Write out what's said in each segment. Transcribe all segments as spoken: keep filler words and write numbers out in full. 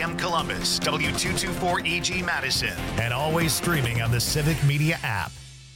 M Columbus, W two twenty-four E G Madison, and always streaming on the Civic Media app.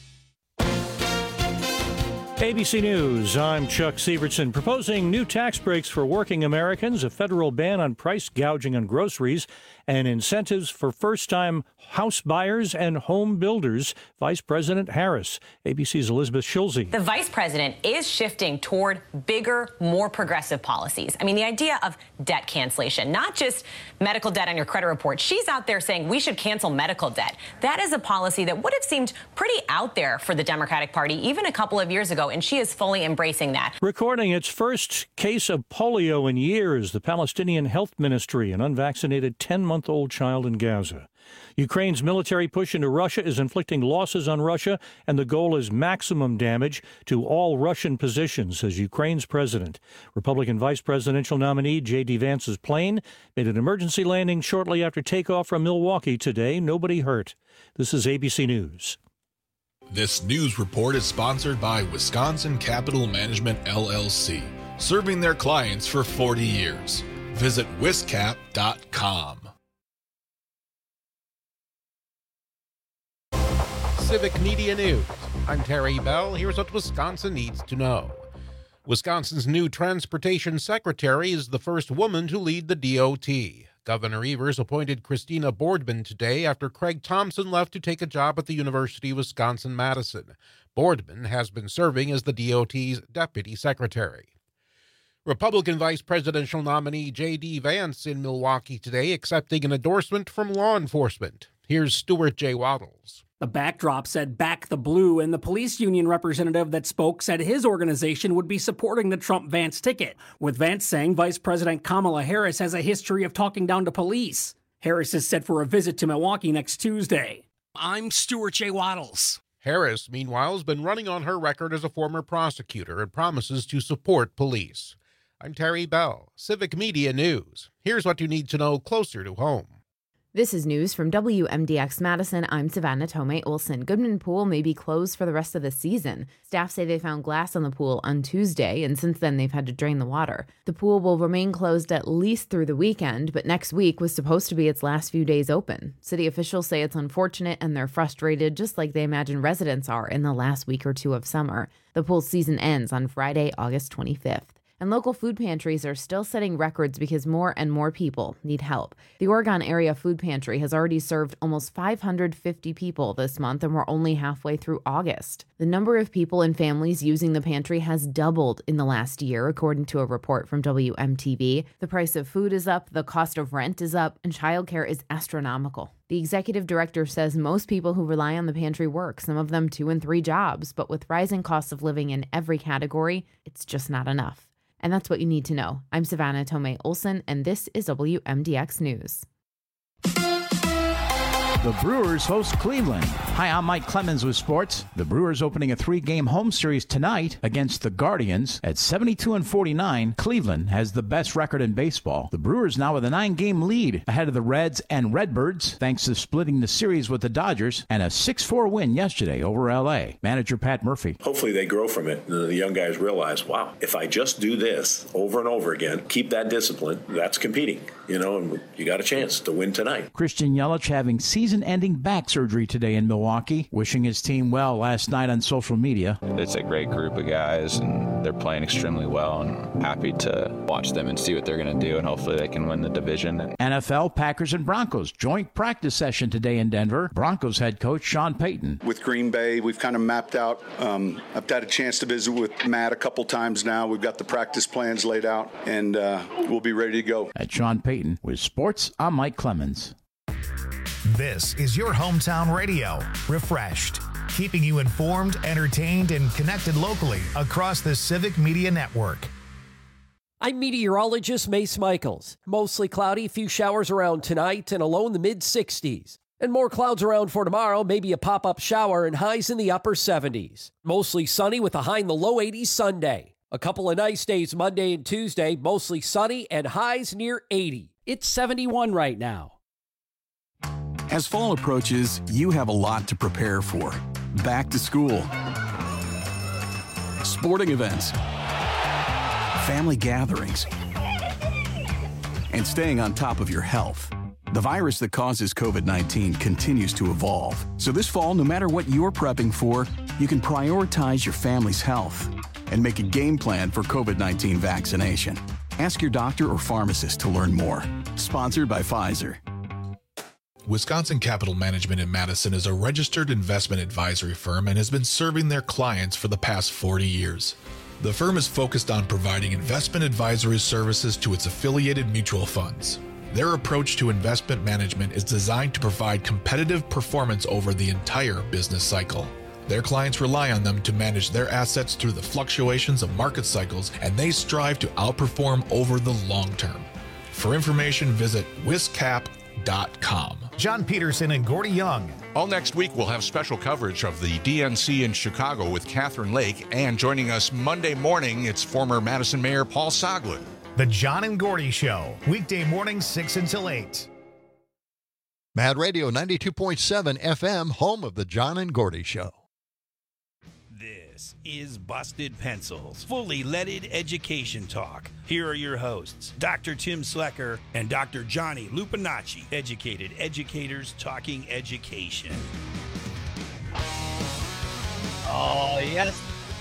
A B C News, I'm Chuck Severson. Proposing new tax breaks for working Americans, a federal ban on price gouging on groceries, and incentives for first-time house buyers and home builders. Vice President Harris. A B C's Elizabeth Schulze. The vice president is shifting toward bigger, more progressive policies. I mean, the idea of debt cancellation, not just medical debt on your credit report. She's out there saying we should cancel medical debt. That is a policy that would have seemed pretty out there for the Democratic Party even a couple of years ago, and she is fully embracing that. Recording its first case of polio in years, the Palestinian Health Ministry, an unvaccinated ten-month-old child in Gaza. Ukraine's military push into Russia is inflicting losses on Russia, and the goal is maximum damage to all Russian positions, says Ukraine's president. Republican vice presidential nominee J D Vance's plane made an emergency landing shortly after takeoff from Milwaukee today. Nobody hurt. This is A B C News. This news report is sponsored by Wisconsin Capital Management, L L C, serving their clients for forty years. Visit wiscap dot com. Civic Media News. I'm Terry Bell. Here's what Wisconsin needs to know. Wisconsin's new transportation secretary is the first woman to lead the D O T. Governor Evers appointed Christina Boardman today after Craig Thompson left to take a job at the University of Wisconsin-Madison. Boardman has been serving as the D O T's deputy secretary. Republican vice presidential nominee J D Vance in Milwaukee today accepting an endorsement from law enforcement. Here's Stuart J. Waddles. The backdrop said back the blue, and the police union representative that spoke said his organization would be supporting the Trump-Vance ticket, with Vance saying Vice President Kamala Harris has a history of talking down to police. Harris is set for a visit to Milwaukee next Tuesday. I'm Stuart J. Waddles. Harris, meanwhile, has been running on her record as a former prosecutor and promises to support police. I'm Terry Bell, Civic Media News. Here's what you need to know closer to home. This is news from W M D X Madison. I'm Savannah Tomei Olson. Goodman Pool may be closed for the rest of the season. Staff say they found glass on the pool on Tuesday, and since then they've had to drain the water. The pool will remain closed at least through the weekend, but next week was supposed to be its last few days open. City officials say it's unfortunate and they're frustrated, just like they imagine residents are in the last week or two of summer. The pool season ends on Friday, August twenty-fifth. And local food pantries are still setting records because more and more people need help. The Oregon Area Food Pantry has already served almost five hundred fifty people this month, and we're only halfway through August. The number of people and families using the pantry has doubled in the last year, according to a report from W M T V. The price of food is up, the cost of rent is up, and childcare is astronomical. The executive director says most people who rely on the pantry work, some of them two and three jobs, but with rising costs of living in every category, it's just not enough. And that's what you need to know. I'm Savannah Tomei Olson, and this is W M D X News. The Brewers host Cleveland. Hi, I'm Mike Clemens with sports. The Brewers opening a three-game home series tonight against the Guardians. At seventy-two and forty-nine, Cleveland has the best record in baseball. The Brewers now with a nine-game lead ahead of the Reds and Redbirds, thanks to splitting the series with the Dodgers and a six four win yesterday over L A. Manager Pat Murphy. Hopefully they grow from it. The young guys realize, wow, if I just do this over and over again, keep that discipline, that's competing, you know, and you got a chance to win tonight. Christian Yelich having season-ending back surgery today in Milwaukee, wishing his team well last night on social media. It's a great group of guys, and they're playing extremely well, and happy to watch them and see what they're going to do, and hopefully they can win the division. N F L, Packers, and Broncos joint practice session today in Denver. Broncos head coach Sean Payton. With Green Bay, we've kind of mapped out. Um, I've had a chance to visit with Matt a couple times now. We've got the practice plans laid out, and uh, we'll be ready to go. At Sean Payton with sports, I'm Mike Clemens. This is your hometown radio, Refreshed, keeping you informed, entertained, and connected locally across the Civic Media Network. I'm meteorologist Mace Michaels. Mostly cloudy, few showers around tonight, and a low in the mid sixties. And more clouds around for tomorrow, maybe a pop-up shower and highs in the upper seventies. Mostly sunny with a high in the low eighties Sunday. A couple of nice days Monday and Tuesday, mostly sunny and highs near eighty. It's seventy-one right now. As fall approaches, you have a lot to prepare for. Back to school, sporting events, family gatherings, and staying on top of your health. The virus that causes COVID nineteen continues to evolve. So this fall, no matter what you're prepping for, you can prioritize your family's health and make a game plan for COVID nineteen vaccination. Ask your doctor or pharmacist to learn more. Sponsored by Pfizer. Wisconsin Capital Management in Madison is a registered investment advisory firm and has been serving their clients for the past forty years. The firm is focused on providing investment advisory services to its affiliated mutual funds. Their approach to investment management is designed to provide competitive performance over the entire business cycle. Their clients rely on them to manage their assets through the fluctuations of market cycles, and they strive to outperform over the long term. For information, visit wiscap dot com. John Peterson and Gordy Young. All next week, we'll have special coverage of the D N C in Chicago with Catherine Lake, and joining us Monday morning, it's former Madison Mayor Paul Soglin. The John and Gordy Show, weekday mornings six until eight. Mad Radio ninety-two point seven F M, home of the John and Gordy Show. This is Busted Pencils, fully leaded education talk. Here are your hosts, Doctor Tim Slecker and Doctor Johnny Lupinacci, educated educators talking education. Oh, yes.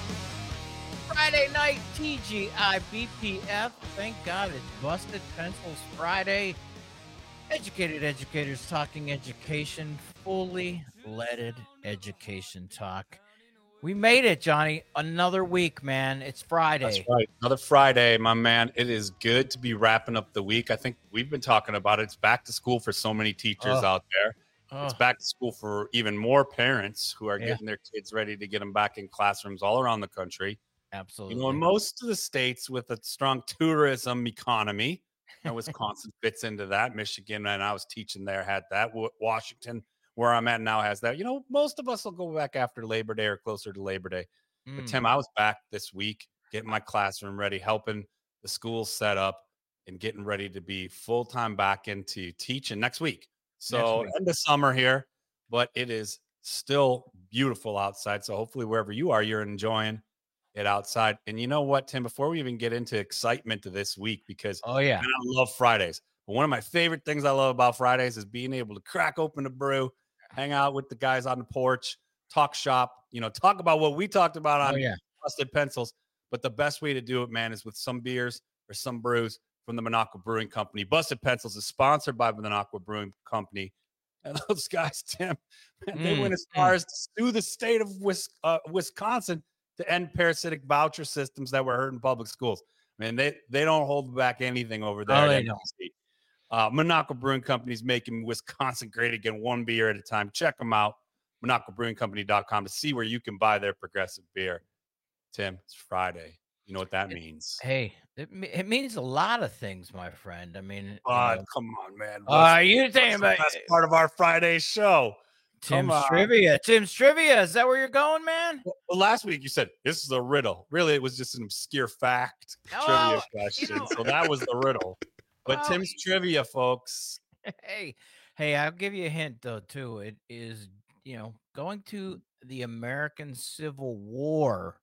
Friday night T G I B P F. Thank God it's Busted Pencils Friday. Educated educators talking education, fully leaded education talk. We made it, Johnny. Another week, man. It's Friday. That's right. Another Friday, my man. It is good to be wrapping up the week. I think we've been talking about it. It's back to school for so many teachers Oh. out there. Oh. It's back to school for even more parents who are Yeah. getting their kids ready to get them back in classrooms all around the country. Absolutely. You know, in most of the states with a strong tourism economy, and Wisconsin fits into that. Michigan, and I was teaching there, had that. Wa- Washington, where I'm at now, has that. You know, most of us will go back after Labor Day or closer to Labor Day. But Mm. Tim, I was back this week getting my classroom ready, helping the schools set up and getting ready to be full-time back into teaching next week. So week. end of summer here, but it is still beautiful outside. So hopefully wherever you are, you're enjoying it outside. And you know what, Tim, before we even get into excitement to this week, because Oh, yeah. man, I love Fridays. But one of my favorite things I love about Fridays is being able to crack open a brew, hang out with the guys on the porch, talk shop, you know, talk about what we talked about on Oh, yeah. Busted Pencils. But the best way to do it, man, is with some beers or some brews from the Minocqua Brewing Company. Busted Pencils is sponsored by the Minocqua Brewing Company. And those guys, Tim, man, they Mm, went as far as to sue the state of Wis- uh, Wisconsin to end parasitic voucher systems that were hurting public schools. I mean, they, they don't hold back anything over there. Oh, at they M B C. Uh, Minocqua Brewing Company is making Wisconsin great again, one beer at a time. Check them out, minocqua brewing company dot com, to see where you can buy their progressive beer. Tim, it's Friday. You know what that means. Hey, it, me- it means a lot of things, my friend. I mean, you Uh, know, come on, man. Are What's- you what's thinking the about best part of our Friday show? Come Tim's on. trivia? Tim's trivia. Is that where you're going, man? Well, last week you said this is a riddle. Really, it was just an obscure fact Oh, trivia you question. know- So that was the riddle. But Well, Tim's trivia, folks. Hey, hey, I'll give you a hint though, too. It is, you know, going to the American Civil War,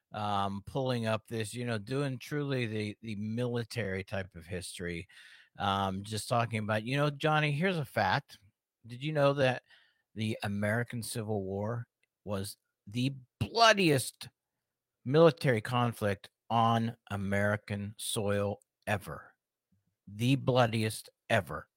um, pulling up this, you know, doing truly the the military type of history. Um, just talking about, you know, Johnny, here's a fact. Did you know that the American Civil War was the bloodiest military conflict on American soil ever? The bloodiest ever.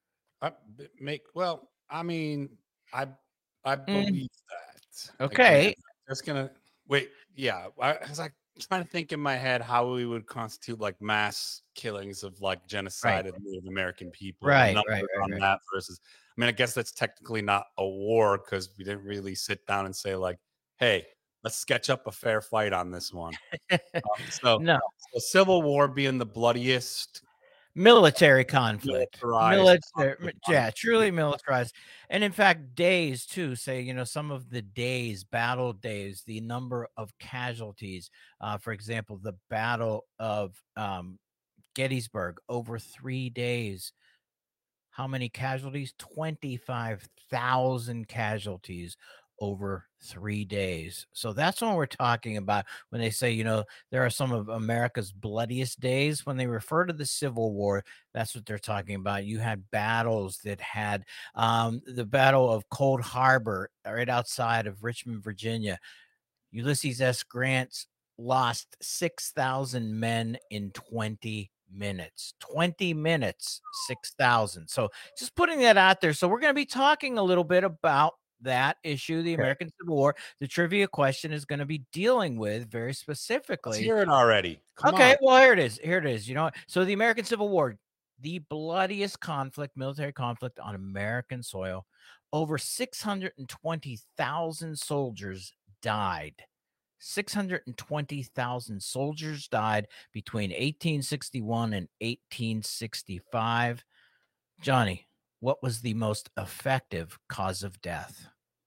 I b- make well. I mean, I I believe that. Mm. Okay. Again, just gonna wait. Yeah, I was like trying to think in my head how we would constitute like mass killings of like genocide Right. of Native American people. Right, and numbers right, right, on right. that versus. I mean, I guess that's technically not a war because we didn't really sit down and say like, "Hey, let's sketch up a fair fight on this one." um, so, No. so Civil War being the bloodiest. Military conflict. Militarized Military, conflict yeah, on- truly militarized. And in fact, days too, say, you know, some of the days, battle days, the number of casualties. Uh, for example, the Battle of um, Gettysburg, over three days. How many casualties? twenty-five thousand casualties over three days. So that's what we're talking about when they say, you know, there are some of America's bloodiest days. When they refer to the Civil War, that's what they're talking about. You had battles that had um, the Battle of Cold Harbor right outside of Richmond, Virginia. Ulysses S. Grant lost six thousand men in twenty minutes. twenty minutes, six thousand. So just putting that out there. So we're going to be talking a little bit about that issue, the American Civil War. The trivia question is going to be dealing with very specifically. Let's hear it already. Come okay, on. well, here it is. Here it is. You know, so the American Civil War, the bloodiest conflict, military conflict on American soil. Over six hundred twenty thousand soldiers died. six hundred twenty thousand soldiers died between eighteen sixty-one and eighteen sixty-five. Johnny, what was the most effective cause of death?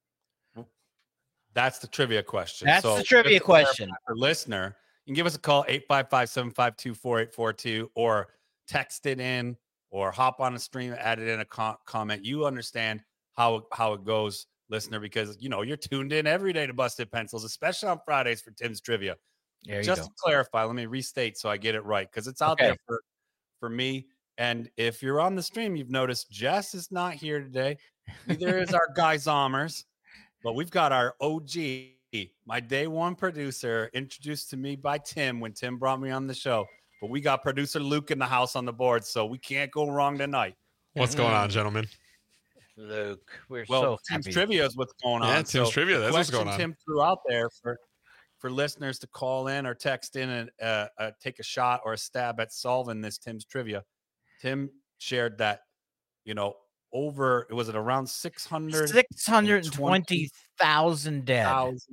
That's the trivia question. That's so the trivia question. For listener, you can give us a call, eight five five, seven five two, four eight four two, or text it in, or hop on a stream, add it in a co- comment. You understand how, how it goes, listener, because, you know, you're tuned in every day to Busted Pencils, especially on Fridays for Tim's Trivia. There you Just go. to clarify, let me restate so I get it right, because it's out Okay. there for, for me. And if you're on the stream, you've noticed Jess is not here today. Neither is our guy Zommers, but we've got our O G, my day one producer, introduced to me by Tim when Tim brought me on the show. But we got producer Luke in the house on the board, so we can't go wrong tonight. What's going on, gentlemen? Luke, we're Well, so Tim's happy. Trivia is what's going on. Yeah, Tim's So Trivia, the that's what's question going on. Tim threw out there for, for listeners to call in or text in and uh, uh, take a shot or a stab at solving this Tim's Trivia. Tim shared that, you know, over, was it around six hundred? six hundred twenty thousand dead.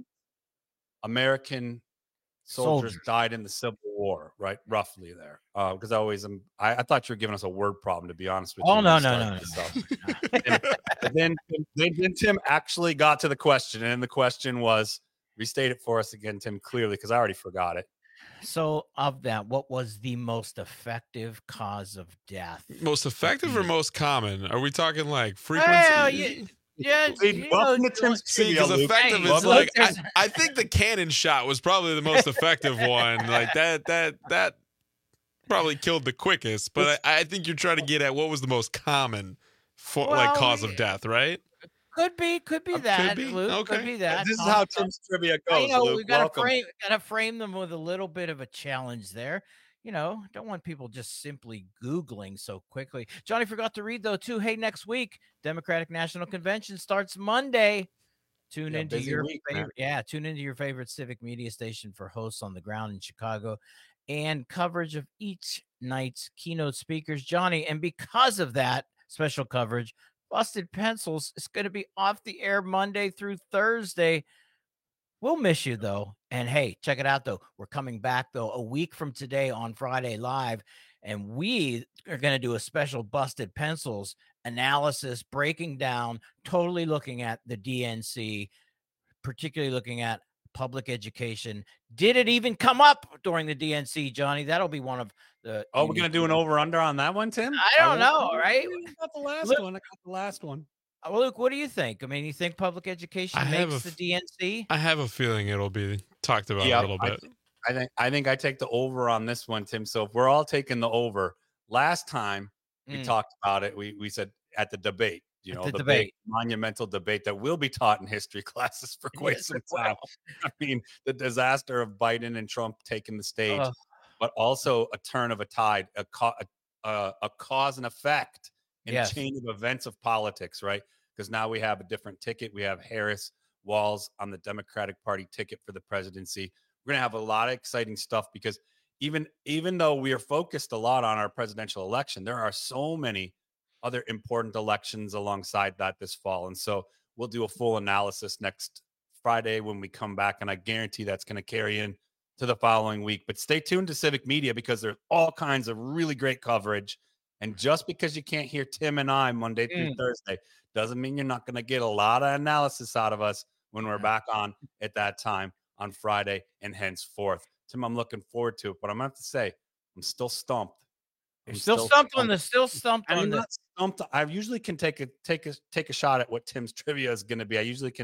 American soldiers, Soldiers. died in the Civil War, right? Roughly there. Because I always am, I, I thought you were giving us a word problem, to be honest with Oh, you. no, when we no, started no, this no. stuff. and, and then, then, then Tim actually got to the question, and the question was, restate it for us again, Tim, clearly, because I already forgot it. So, of that, what was the most effective cause of death? Most effective or most common? Are we talking like frequency? Well, yeah, yeah, you know, See, because effective hey, is look, like I, there's- I think the cannon shot was probably the most effective one. Like that, that, that probably killed the quickest. But I, I think you're trying to get at what was the most common for like Well, cause of death, right? Could be, could be that. be? Luke, Could Okay. be that. This is how Tim's Trivia goes, I know Luke. we gotta Welcome. frame, gotta frame them with a little bit of a challenge there. You know, don't want people just simply Googling so quickly. Johnny forgot to read though too. Hey, next week, Democratic National Convention starts Monday. Tune Yeah, into busy your week, man. favorite, yeah, tune into your favorite civic media station for hosts on the ground in Chicago and coverage of each night's keynote speakers, Johnny. And because of that special coverage, Busted Pencils is going to be off the air Monday through Thursday. We'll miss you, though. And hey, check it out, though. We're coming back, though, a week from today on Friday Live. And we are going to do a special Busted Pencils analysis, breaking down, totally looking at the D N C, particularly looking at public education. Did it even come up during the D N C, Johnny? That'll be one of the. Oh, we're going to do an over-under on that one, Tim? I don't know, right? I got the last Luke- one. I got the last one. Well, Luke, what do you think? I mean, you think public education I have makes a the f- D N C? I have a feeling it'll be talked about Yeah, a little I- bit. I think I think I take the over on this one, Tim. So if we're all taking the over, last time we Mm. talked about it, we we said at the debate, you At know, the the, debate. big monumental debate that will be taught in history classes for quite Yes, some it will. time. I mean, the disaster of Biden and Trump taking the stage, Ugh. but also a turn of a tide, a ca- a, a cause and effect in Yes. chain of events of politics, right? Because now we have a different ticket. We have Harris, Walz on the Democratic Party ticket for the presidency. We're going to have a lot of exciting stuff because even even though we are focused a lot on our presidential election, there are so many other important elections alongside that this fall. And so we'll do a full analysis next Friday when we come back. And I guarantee that's going to carry in to the following week. But stay tuned to Civic Media because there's all kinds of really great coverage. And just because you can't hear Tim and I Monday through Mm. Thursday doesn't mean you're not going to get a lot of analysis out of us when we're back on at that time on Friday and henceforth. Tim, I'm looking forward to it, but I'm going to have to say, I'm still stumped. You're I'm still, stumped on the still stumped I on mean, the. not stumped. I usually can take a take a take a shot at what Tim's trivia is going to be. I usually can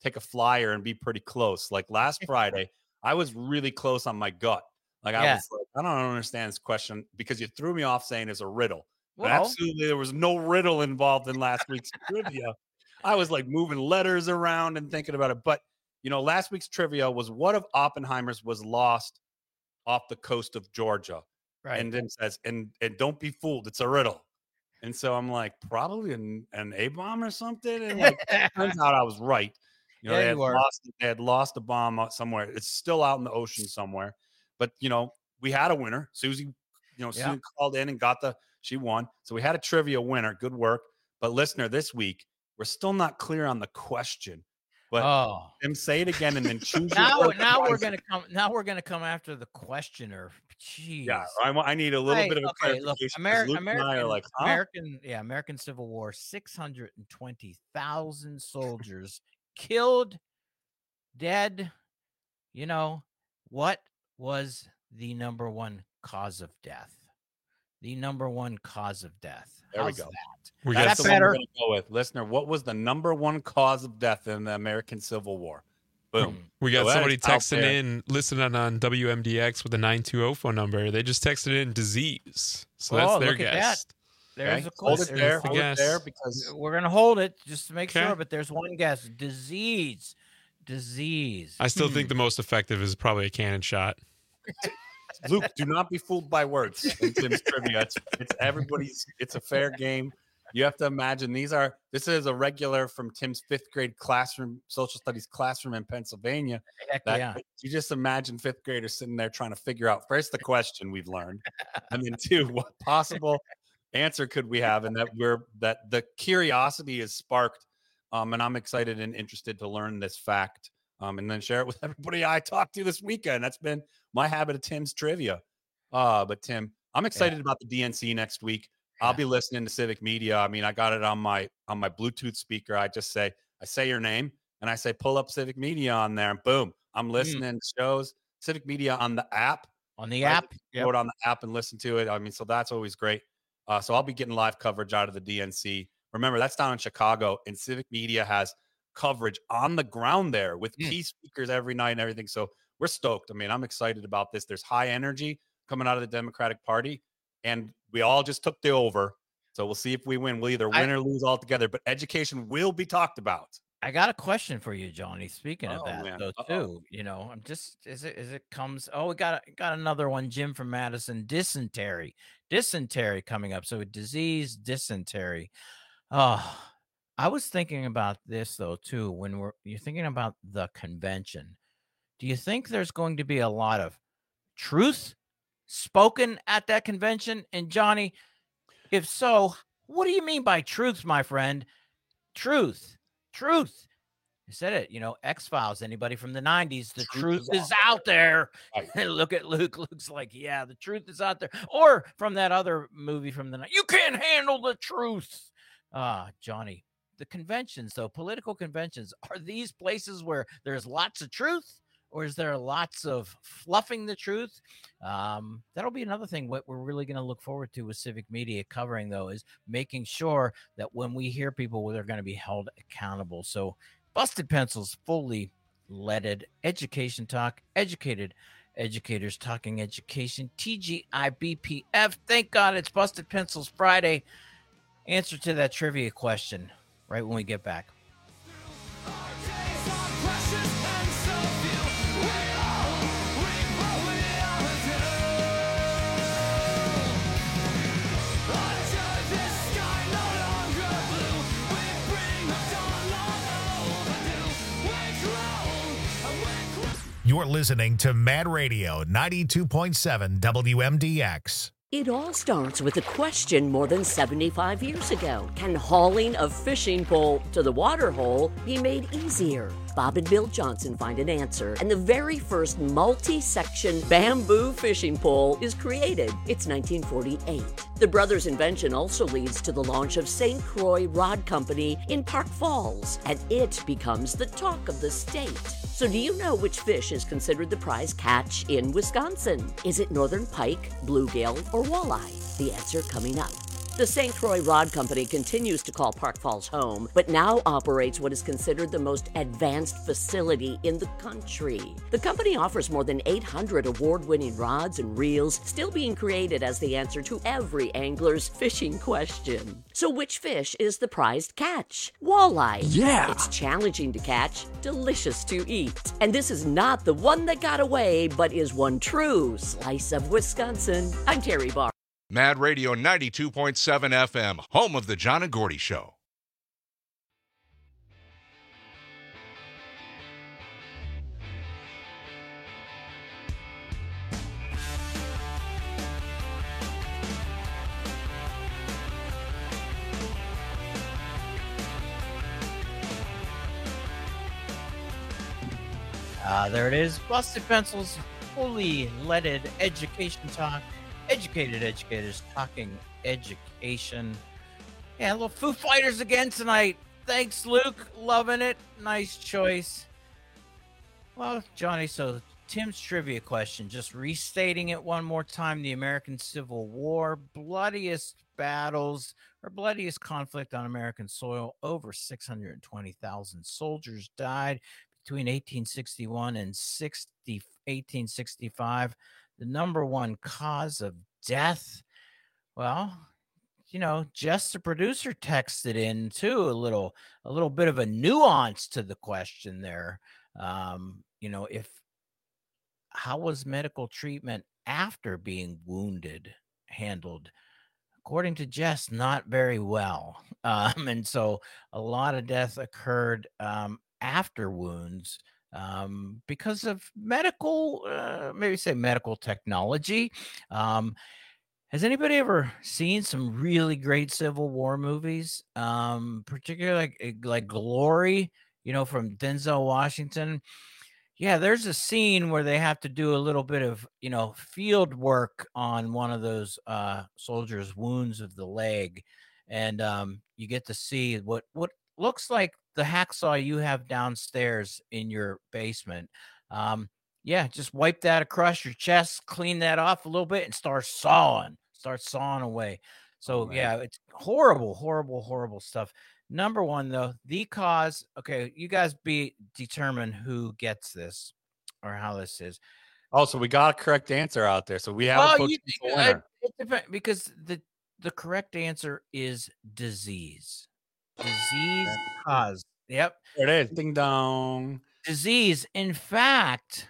take a flyer and be pretty close. Like last Friday, I was really close on my gut. Like I Yeah. was like, I don't understand this question because you threw me off saying it's a riddle. But Well- absolutely, there was no riddle involved in last week's trivia. I was like moving letters around and thinking about it. But, you know, last week's trivia was what of Oppenheimer's was lost off the coast of Georgia? Right. And then says, and and don't be fooled, it's a riddle. And so I'm like, probably an, an A-bomb or something. And like, turns out I was right. You know, Yeah, they, had you were. lost, they had lost a bomb out somewhere. It's still out in the ocean somewhere. But, you know, we had a winner. Susie, you know, Yeah. Susie called in and got the, she won. So we had a trivia winner. Good work. But listener, this week, we're still not clear on the question. But Oh. Tim, say it again and then choose your Now, word now we're wisely. gonna come. Now we're gonna come after the questioner. Jeez. Yeah, I, want- I need a little Hey, bit of a okay, look, clarification. 'cause Ameri- Luke and I are American, like, huh? American, yeah, American Civil War, six hundred and twenty thousand soldiers killed, dead. You know, what was the number one cause of death? The number one cause of death. There we How's go. that? We That's got the one we're better. gonna go with. Listener, what was the number one cause of death in the American Civil War? Boom. We got So that somebody is out texting there. in, listening on W M D X with a nine two zero phone number. They just texted in disease. So that's Oh, their look at guess. that. There's Okay, a hold question. it there. the Hold it guess. there because We're gonna hold it just to make Okay. sure, but there's one guess: disease, disease. I still Hmm. think the most effective is probably a cannon shot. Luke, do not be fooled by words in Tim's trivia. It's, it's everybody's. It's a fair game. You have to imagine these are. This is a regular from Tim's fifth grade classroom, social studies classroom in Pennsylvania. Heck That, yeah. You just imagine fifth graders sitting there trying to figure out first the question we've learned, and then two, what possible answer could we have, and that we're that the curiosity is sparked. Um, and I'm excited and interested to learn this fact, um, and then share it with everybody I talked to this weekend. That's been my habit of Tim's trivia. Uh, but Tim, I'm excited about the D N C next week. I'll be listening to Civic Media. I mean, I got it on my on my Bluetooth speaker. I just say, I say your name and I say, pull up Civic Media on there, and boom, I'm listening to shows. Civic Media on the app. On the I app. can Yep. Go it on the app and listen to it. I mean, so that's always great. Uh, so I'll be getting live coverage out of the D N C. Remember, that's down in Chicago, and Civic Media has coverage on the ground there with Mm. key speakers every night and everything. So we're stoked. I mean, I'm excited about this. There's high energy coming out of the Democratic Party, and we all just took the over. So we'll see if we win. We'll either win I- or lose altogether, but education will be talked about. I got a question for you, Johnny. Speaking of Oh, that, man. though, Uh-oh. too, you know, I'm just as it as it comes. Oh, we got got another one, Jim from Madison. Dysentery, dysentery coming up. So disease, dysentery. Oh, I was thinking about this though too. When we're you're thinking about the convention, do you think there's going to be a lot of truth spoken at that convention? And Johnny, if so, what do you mean by truth, my friend? Truth, truth. I said it, you know, X-Files, anybody from the nineties, the truth, is out there. And look at Luke. Luke's like, yeah, the truth is out there. Or from that other movie from the night, you can't handle the truth. Ah, Johnny, the conventions, though, political conventions, are these places where there's lots of truth? Or is there lots of fluffing the truth? Um, that'll be another thing. What we're really going to look forward to with Civic Media covering, though, is making sure that when we hear people, they're going to be held accountable. So, Busted Pencils, fully leaded education talk, educated educators talking education, T G I B P F. Thank God it's Busted Pencils Friday. Answer to that trivia question right when we get back. You're listening to Mad Radio ninety-two point seven W M D X. It all starts with a question more than seventy-five years ago. Can hauling a fishing pole to the water hole be made easier? Bob and Bill Johnson find an answer, and the very first multi-section bamboo fishing pole is created. It's nineteen forty-eight. The brothers' invention also leads to the launch of Saint Croix Rod Company in Park Falls, and it becomes the talk of the state. So do you know which fish is considered the prize catch in Wisconsin? Is it northern pike, bluegill, or walleye? The answer coming up. The Saint Croix Rod Company continues to call Park Falls home, but now operates what is considered the most advanced facility in the country. The company offers more than eight hundred award-winning rods and reels, still being created as the answer to every angler's fishing question. So which fish is the prized catch? Walleye. Yeah! It's challenging to catch, delicious to eat. And this is not the one that got away, but is one true slice of Wisconsin. I'm Terry Barr. Mad Radio ninety-two point seven F M, home of the John and Gordy Show. Ah, uh, there it is. Busted Pencils, fully leaded education talk. Educated educators talking education. Yeah, a little Foo Fighters again tonight. Thanks, Luke. Loving it. Nice choice. Well, Johnny, so Tim's trivia question, just restating it one more time. The American Civil War, bloodiest battles or bloodiest conflict on American soil. Over six hundred twenty thousand soldiers died between eighteen sixty-one and eighteen sixty-five. The number one cause of death, well, you know, Jess, the producer, texted in too a little, a little bit of a nuance to the question there. Um, you know, if how was medical treatment after being wounded handled? According to Jess, not very well. Um, and so a lot of death occurred um, after wounds. Um, because of medical, uh, maybe say medical technology. Um, has anybody ever seen some really great Civil War movies? Um, particularly like, like Glory, you know, from Denzel Washington. Yeah, there's a scene where they have to do a little bit of, you know, field work on one of those uh, soldiers' wounds of the leg. And um, you get to see what, what looks like the hacksaw you have downstairs in your basement. Um, yeah, just wipe that across your chest, clean that off a little bit, and start sawing, start sawing away. So, oh, yeah, it's horrible, horrible, horrible stuff. Number one, though, the cause. Okay, you guys be determine who gets this or how this is. Oh, so we got a correct answer out there. So we have well, a you, winner. It depends, because the, the correct answer is disease. Disease cause. Yep. There it is. Ding dong. Disease. In fact,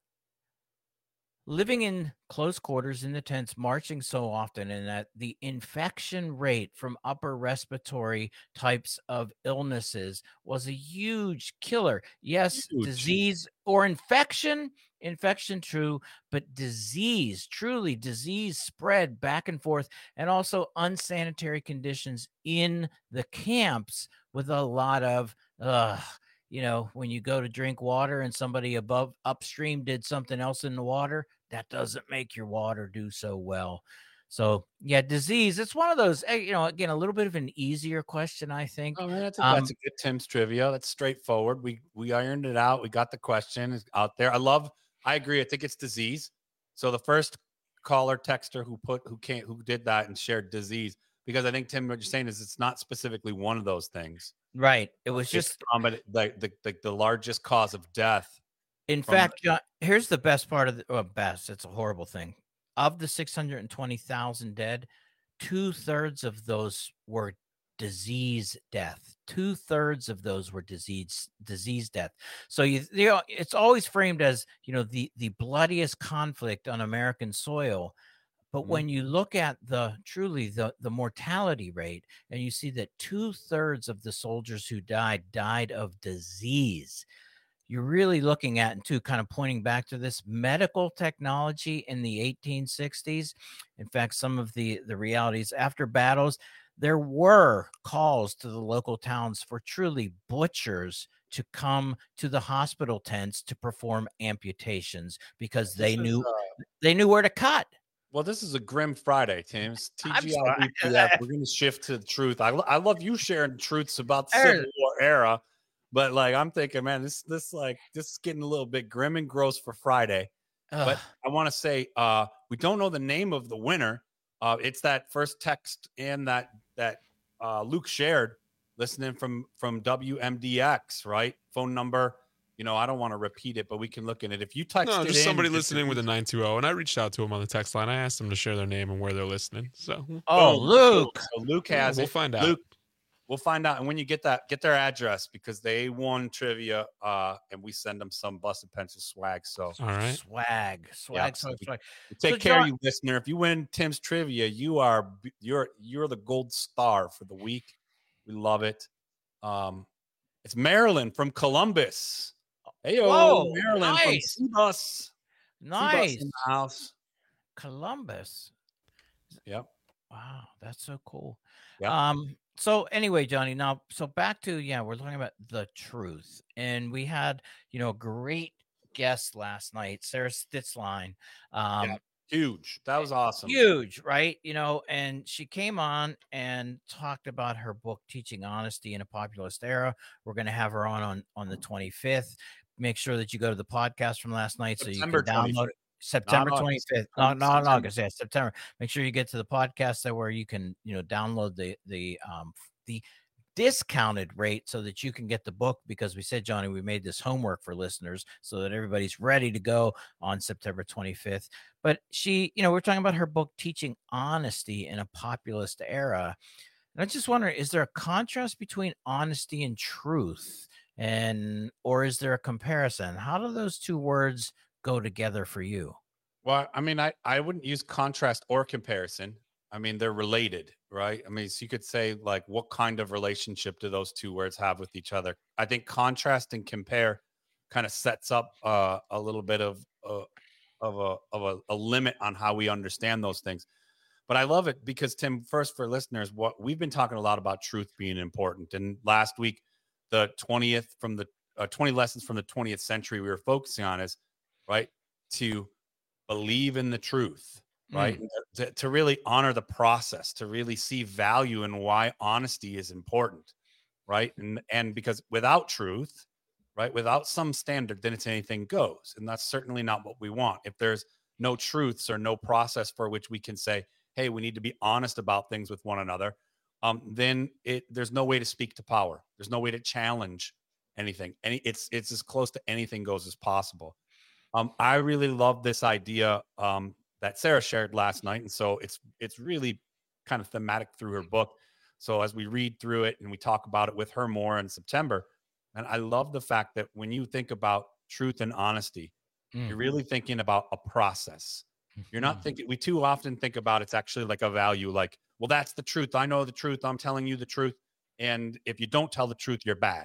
living in close quarters in the tents, marching so often, and that the infection rate from upper respiratory types of illnesses was a huge killer. Yes, huge. Disease or infection, infection, true, but disease, truly disease spread back and forth, and also unsanitary conditions in the camps with a lot of, uh, you know, when you go to drink water and somebody above upstream did something else in the water, that doesn't make your water do so well. So, yeah, disease, it's one of those, you know, again, a little bit of an easier question, I think. Oh, man, that's, a, um, that's a good Tim's trivia. That's straightforward. We we ironed it out. We got the question out there. I love, I agree. I think it's disease. So the first caller, texter who put, who can't, who did that and shared disease, because I think, Tim, what you're saying is it's not specifically one of those things. Right. It was it's just um, but the, the, the, the largest cause of death. In fact, John, here's the best part of the well, best. It's a horrible thing. Of the six hundred twenty thousand dead, two thirds of those were disease death. Two thirds of those were disease disease death. So you, you know, it's always framed as, you know, the the bloodiest conflict on American soil. But mm-hmm. when you look at the truly the, the mortality rate, and you see that two thirds of the soldiers who died died of disease, you're really looking at, and too, kind of pointing back to this medical technology in the eighteen sixties. In fact, some of the, the realities after battles, there were calls to the local towns for truly butchers to come to the hospital tents to perform amputations because they this knew is, uh, they knew where to cut. Well, this is a grim Friday, Tim. It's T G I B P F. We're going to shift to the truth. I, I love you sharing truths about the Civil War era. But like, I'm thinking, man, this, this, like, this is getting a little bit grim and gross for Friday. Ugh. But I want to say, uh, we don't know the name of the winner, Uh, it's that first text and that that uh, Luke shared, listening from from W M D X, right? Phone number. You know, I don't want to repeat it, but we can look in it. If you text No, it just in, somebody just listening with a nine two zero, and I reached out to him on the text line. I asked them to share their name and where they're listening. So, oh, boom. Luke. So Luke has we'll it. find out. Luke, we'll find out. And when you get that, get their address because they won trivia, uh, and we send them some Busted Pencil swag. So, all right, swag, swag, Yeah, swag, so swag. take So, care, John- you listener. If you win Tim's trivia, you are you're you're the gold star for the week. We love it. Um, it's Marilyn from Columbus. Hey, Whoa, Marilyn nice. from Seabus. Nice. Seabus in the house. Columbus. Yep. Wow, that's so cool. Yeah. Um. So anyway, Johnny. Now, so back to yeah, we're talking about the truth, and we had you know a great guest last night, Sarah Stitzline. Um, Yeah. Huge. That was awesome. Huge, right? You know, and she came on and talked about her book, Teaching Honesty in a Populist Era. We're going to have her on on, on the twenty-fifth. Make sure that you go to the podcast from last night September so you can download twenty-fifth. it. September Not twenty-fifth. August. No, not in September. August. Yeah, September. Make sure you get to the podcast there where you can, you know, download the the um the discounted rate so that you can get the book, because we said, Johnny, we made this homework for listeners so that everybody's ready to go on September twenty-fifth. But she, you know, we're talking about her book, Teaching Honesty in a Populist Era. And I just wonder, is there a contrast between honesty and truth? And or is there a comparison? How do those two words go together for you? Well, I mean, I, I wouldn't use contrast or comparison. I mean, they're related, right? I mean, so you could say, like, what kind of relationship do those two words have with each other? I think contrast and compare kind of sets up uh, a little bit of uh, of a of a, a limit on how we understand those things. But I love it because, Tim, first for listeners, what we've been talking a lot about truth being important. And last week, the twentieth from the uh, twenty lessons from the twentieth century we were focusing on is, right, to believe in the truth, right? Mm. To, to really honor the process, to really see value in why honesty is important, right? And and because without truth, right, without some standard, then it's anything goes. And that's certainly not what we want. If there's no truths or no process for which we can say, hey, we need to be honest about things with one another, um, then it there's no way to speak to power. There's no way to challenge anything. Any it's it's as close to anything goes as possible. Um, I really love this idea um, that Sarah shared last night, and so it's it's really kind of thematic through her book. So as we read through it and we talk about it with her more in September, and I love the fact that when you think about truth and honesty, Mm. you're really thinking about a process. You're not thinking. We too often think about it's actually like a value, like, well, that's the truth. I know the truth. I'm telling you the truth, and if you don't tell the truth, you're bad,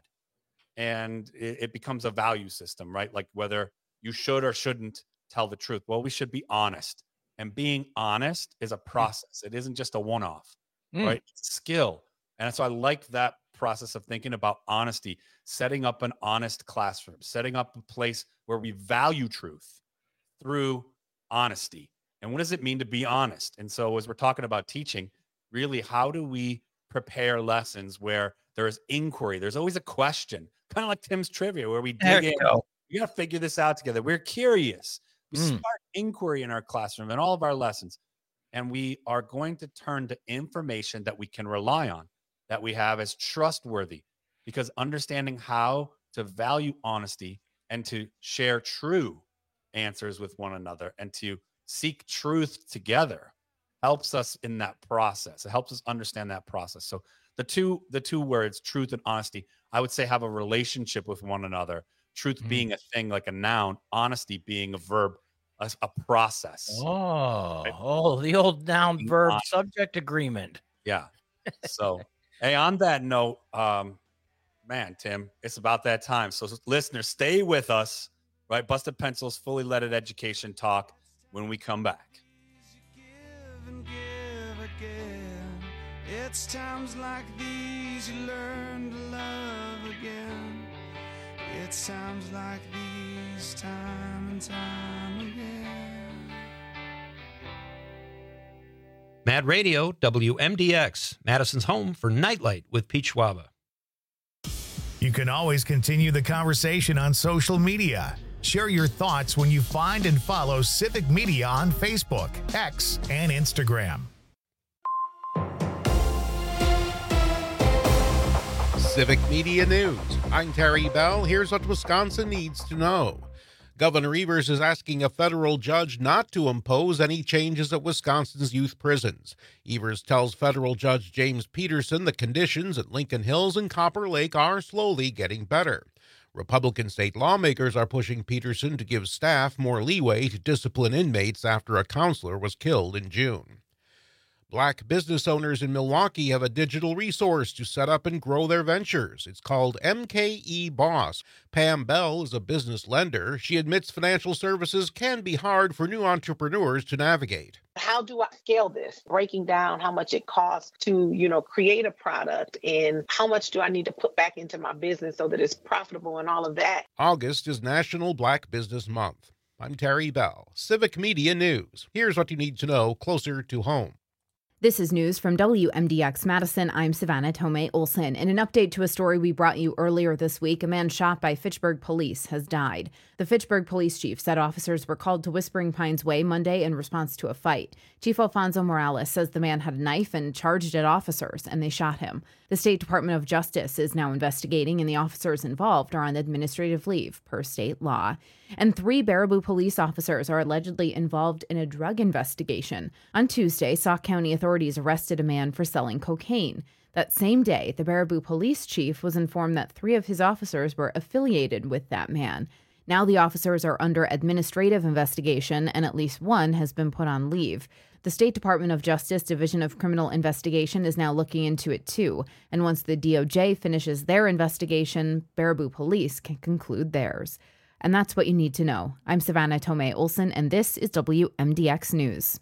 and it, it becomes a value system, right? Like whether you should or shouldn't tell the truth. Well, we should be honest. And being honest is a process. It isn't just a one-off, Mm. right? It's skill. And so I like that process of thinking about honesty, setting up an honest classroom, setting up a place where we value truth through honesty. And what does it mean to be honest? And so as we're talking about teaching, really, how do we prepare lessons where there is inquiry? There's always a question, kind of like Tim's trivia, where we There dig you in. go. We got to figure this out together. We're curious. We Mm. spark inquiry in our classroom and all of our lessons. And we are going to turn to information that we can rely on, that we have as trustworthy, because understanding how to value honesty and to share true answers with one another and to seek truth together helps us in that process. It helps us understand that process. So the two the two words, truth and honesty, I would say have a relationship with one another. Truth Mhm. being a thing like a noun, honesty being a verb, a, a process. Oh, Right? oh, the old noun Being verb honest. subject agreement. Yeah. So, hey, on that note, um, man, Tim, it's about that time. So, listeners, stay with us, right? Busted Pencils, fully leaded education talk when we come back. It's times like these you learn to love again. It's times like these, time and time again. Mad Radio, W M D X, Madison's home for Nightlight with Pete Schwaba. You can always continue the conversation on social media. Share your thoughts when you find and follow Civic Media on Facebook, X, and Instagram. Civic Media News. I'm Terry Bell. Here's what Wisconsin needs to know. Governor Evers is asking a federal judge not to impose any changes at Wisconsin's youth prisons. Evers tells federal judge James Peterson the conditions at Lincoln Hills and Copper Lake are slowly getting better. Republican state lawmakers are pushing Peterson to give staff more leeway to discipline inmates after a counselor was killed in June. Black business owners in Milwaukee have a digital resource to set up and grow their ventures. It's called M K E Boss. Pam Bell is a business lender. She admits financial services can be hard for new entrepreneurs to navigate. How do I scale this? Breaking down how much it costs to, you know, create a product and how much do I need to put back into my business so that it's profitable and all of that. August is National Black Business Month. I'm Terry Bell, Civic Media News. Here's what you need to know closer to home. This is news from W M D X Madison. I'm Savannah Tomei Olson. In an update to a story we brought you earlier this week, a man shot by Fitchburg police has died. The Fitchburg police chief said officers were called to Whispering Pines Way Monday in response to a fight. Chief Alfonso Morales says the man had a knife and charged at officers, and they shot him. The State Department of Justice is now investigating, and the officers involved are on administrative leave, per state law. And three Baraboo police officers are allegedly involved in a drug investigation. On Tuesday, Sauk County authorities arrested a man for selling cocaine. That same day, the Baraboo police chief was informed that three of his officers were affiliated with that man. Now the officers are under administrative investigation, and at least one has been put on leave. The State Department of Justice Division of Criminal Investigation is now looking into it, too. And once the D O J finishes their investigation, Baraboo Police can conclude theirs. And that's what you need to know. I'm Savannah Tomei Olson, and this is W M D X News.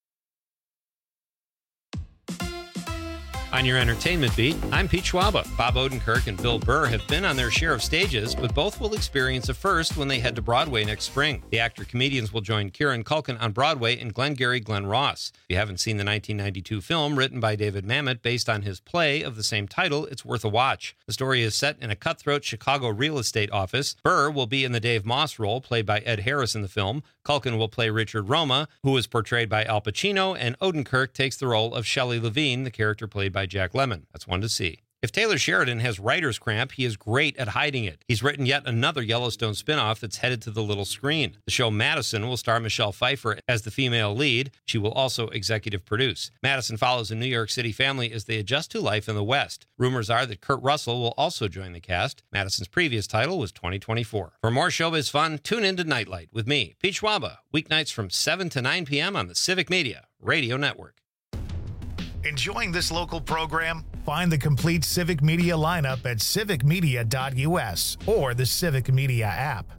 On your entertainment beat, I'm Pete Schwaba. Bob Odenkirk and Bill Burr have been on their share of stages, but both will experience a first when they head to Broadway next spring. The actor-comedians will join Kieran Culkin on Broadway in Glengarry Glen Ross. If you haven't seen the nineteen ninety-two film written by David Mamet based on his play of the same title, it's worth a watch. The story is set in a cutthroat Chicago real estate office. Burr will be in the Dave Moss role, played by Ed Harris in the film. Culkin will play Richard Roma, who is portrayed by Al Pacino, and Odenkirk takes the role of Shelley Levine, the character played by Jack Lemmon. That's one to see. If Taylor Sheridan has writer's cramp, he is great at hiding it. He's written yet another Yellowstone spinoff that's headed to the little screen. The show Madison will star Michelle Pfeiffer as the female lead. She will also executive produce. Madison follows a New York City family as they adjust to life in the West. Rumors are that Kurt Russell will also join the cast. Madison's previous title was twenty twenty-four. For more showbiz fun, tune in to Nightlight with me, Pete Schwaba, weeknights from seven to nine p.m. on the Civic Media Radio Network. Enjoying this local program? Find the complete Civic Media lineup at civic media dot u s or the Civic Media app.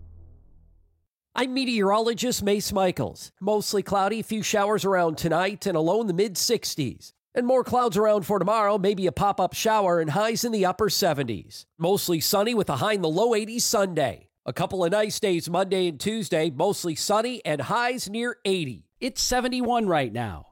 I'm meteorologist Mace Michaels. Mostly cloudy, few showers around tonight, and a low in the mid sixties. And more clouds around for tomorrow, maybe a pop-up shower and highs in the upper seventies. Mostly sunny with a high in the low eighties Sunday. A couple of nice days Monday and Tuesday, mostly sunny and highs near eighty. It's seventy-one right now.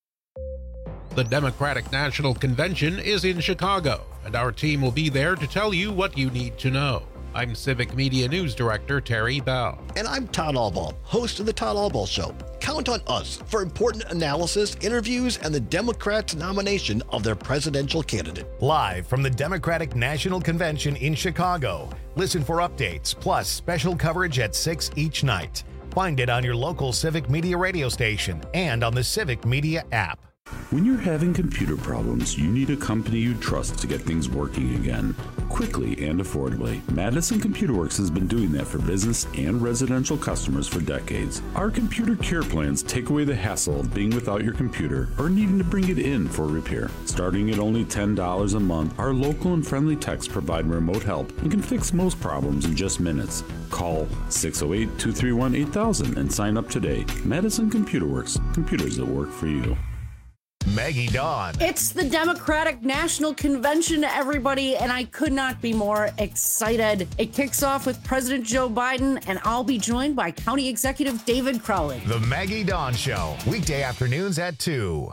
The Democratic National Convention is in Chicago, and our team will be there to tell you what you need to know. I'm Civic Media News Director Terry Bell. And I'm Todd Albaugh, host of The Todd Albaugh Show. Count on us for important analysis, interviews, and the Democrats' nomination of their presidential candidate. Live from the Democratic National Convention in Chicago. Listen for updates, plus special coverage at six each night. Find it on your local Civic Media radio station and on the Civic Media app. When you're having computer problems, you need a company you trust to get things working again, quickly and affordably. Madison Computer Works has been doing that for business and residential customers for decades. Our computer care plans take away the hassle of being without your computer or needing to bring it in for repair. Starting at only ten dollars a month, our local and friendly techs provide remote help and can fix most problems in just minutes. Call six oh eight, two three one, eight thousand and sign up today. Madison Computer Works, computers that work for you. Maggie Dawn. It's the Democratic National Convention, everybody, and I could not be more excited. It kicks off with President Joe Biden, and I'll be joined by County Executive David Crowley. The Maggie Dawn Show, weekday afternoons at two.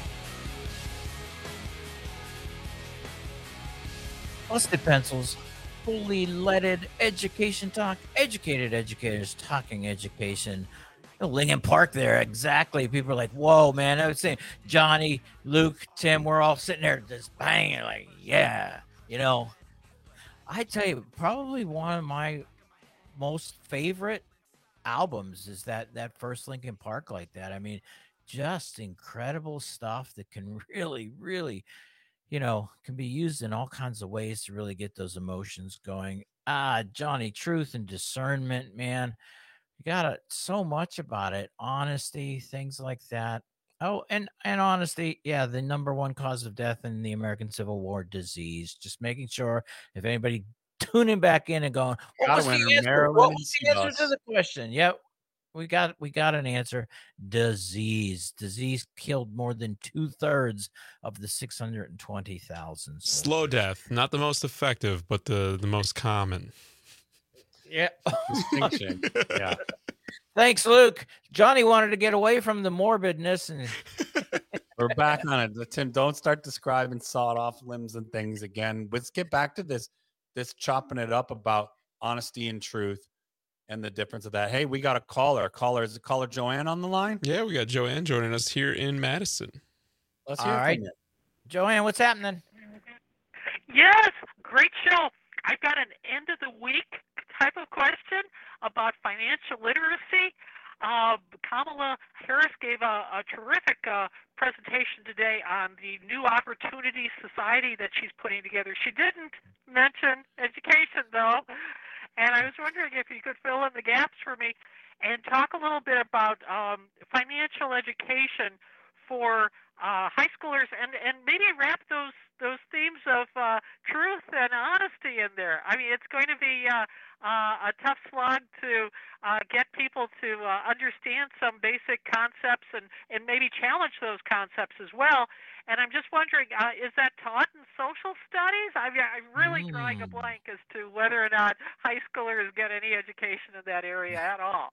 Busted Pencils. fully leaded education talk, educated educators talking education. You know, Lincoln Park there, exactly. People are like, whoa, man. I was saying, Johnny, Luke, Tim, we're all sitting there just banging, like, yeah. You know, I tell you, probably one of my most favorite albums is that that first Lincoln Park like that. I mean, just incredible stuff that can really, really, you know, can be used in all kinds of ways to really get those emotions going. Ah, Johnny, truth and discernment, man. You got it so much about it. Honesty, things like that. Oh, and and honesty, yeah, the number one cause of death in the American Civil War, disease. Just making sure if anybody tuning back in and going, what Gotta was the win, answer? Maryland What and was the answer to Seabus. the question? Yep. We got we got an answer. Disease. Disease killed more than two thirds of the six hundred twenty thousand. Slow death, not the most effective, but the the most common. Yeah. Distinction. Yeah. Thanks, Luke. Johnny wanted to get away from the morbidness, and We're back on it. Tim, don't start describing sawed off limbs and things again. Let's get back to this, this chopping it up about honesty and truth and the difference of that. Hey, we got a caller. A caller. Is the caller Joanne on the line? Yeah, we got Joanne joining us here in Madison. Let's all hear it right, from you. Joanne, what's happening? Yes, great show. I've got an end of the week type of question about financial literacy. Uh, Kamala Harris gave a, a terrific uh, presentation today on the New Opportunity Society that she's putting together. She didn't mention education, though, and I was wondering if you could fill in the gaps for me and talk a little bit about um, financial education for uh, high schoolers, and, and maybe wrap those those themes of uh, truth and honesty in there. I mean, it's going to be uh, uh, a tough slog to uh, get people to uh, understand some basic concepts and, and maybe challenge those concepts as well. And I'm just wondering, uh, is that taught in social studies? I mean, I'm really mm. drawing a blank as to whether or not high schoolers get any education in that area at all.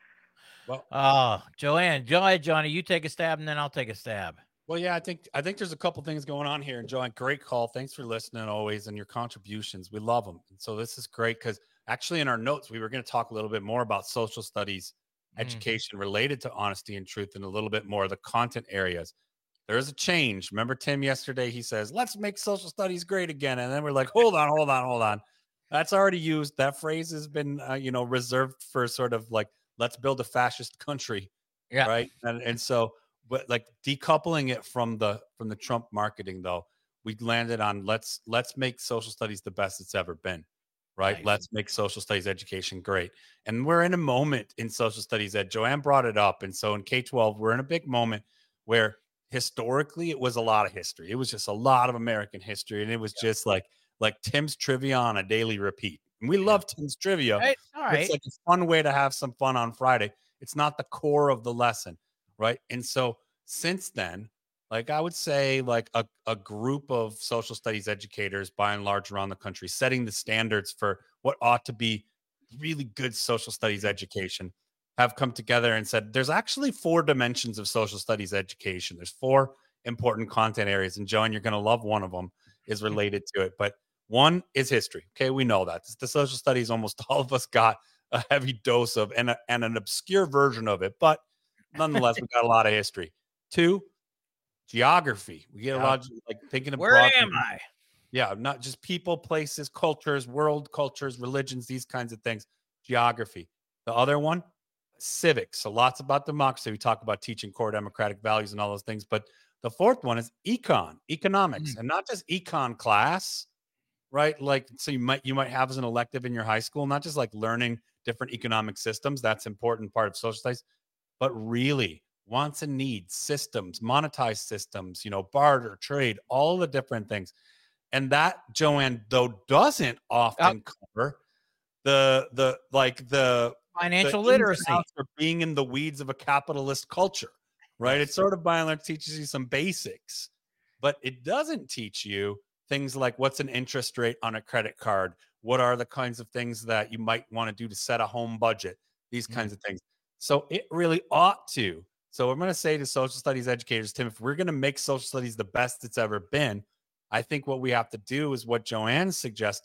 Well, Oh, Joanne, go ahead, Johnny. You take a stab, and then I'll take a stab. Well, yeah, I think I think there's a couple things going on here. And Joanne, great call. Thanks for listening always and your contributions. We love them. And so this is great because actually in our notes, we were going to talk a little bit more about social studies Mm. education related to honesty and truth and a little bit more of the content areas. There is a change. Remember Tim yesterday, he says, let's make social studies great again. And then we're like, hold on, hold on, hold on. That's already used. That phrase has been, uh, you know, reserved for sort of like, let's build a fascist country. Yeah. Right. And, and so, but like decoupling it from the, from the Trump marketing though, we landed on let's, let's make social studies the best it's ever been. Right. Nice. Let's make social studies education great. And we're in a moment in social studies that Joanne brought it up. And so in K twelve, we're in a big moment where historically it was a lot of history. It was just a lot of American history. And it was just like, like Tim's trivia on a daily repeat. And we love Tim's trivia. Right. All right. It's like a fun way to have some fun on Friday. It's not the core of the lesson. Right. And so since then, like I would say like a, a group of social studies educators by and large around the country, setting the standards for what ought to be really good social studies education, have come together and said, there's actually four dimensions of social studies education. There's four important content areas. And Joan, you're going to love one of them is related to it. But one is history. Okay. We know that the social studies, almost all of us got a heavy dose of and, a, and an obscure version of it. But nonetheless, we got a lot of history. Two, geography. We get a Yeah. lot of like thinking of Where broad- am I? Yeah, not just people, places, cultures, world cultures, religions, these kinds of things. Geography. The other one, civics. So lots about democracy. We talk about teaching core democratic values and all those things. But the fourth one is econ, economics, and not just econ class, right? Like so you might you might have as an elective in your high school, not just like learning different economic systems. That's an important part of social studies, but really wants and needs, systems, monetized systems, you know, barter, trade, all the different things. And that, Joanne, though, doesn't often cover the the like the Financial the ins and literacy. outs of being in the weeds of a capitalist culture, right? It sort of by and large teaches you some basics, but it doesn't teach you things like what's an interest rate on a credit card, what are the kinds of things that you might want to do to set a home budget, these kinds of things. So it really ought to. So I'm going to say to social studies educators, Tim, if we're going to make social studies the best it's ever been, I think what we have to do is what Joanne's suggesting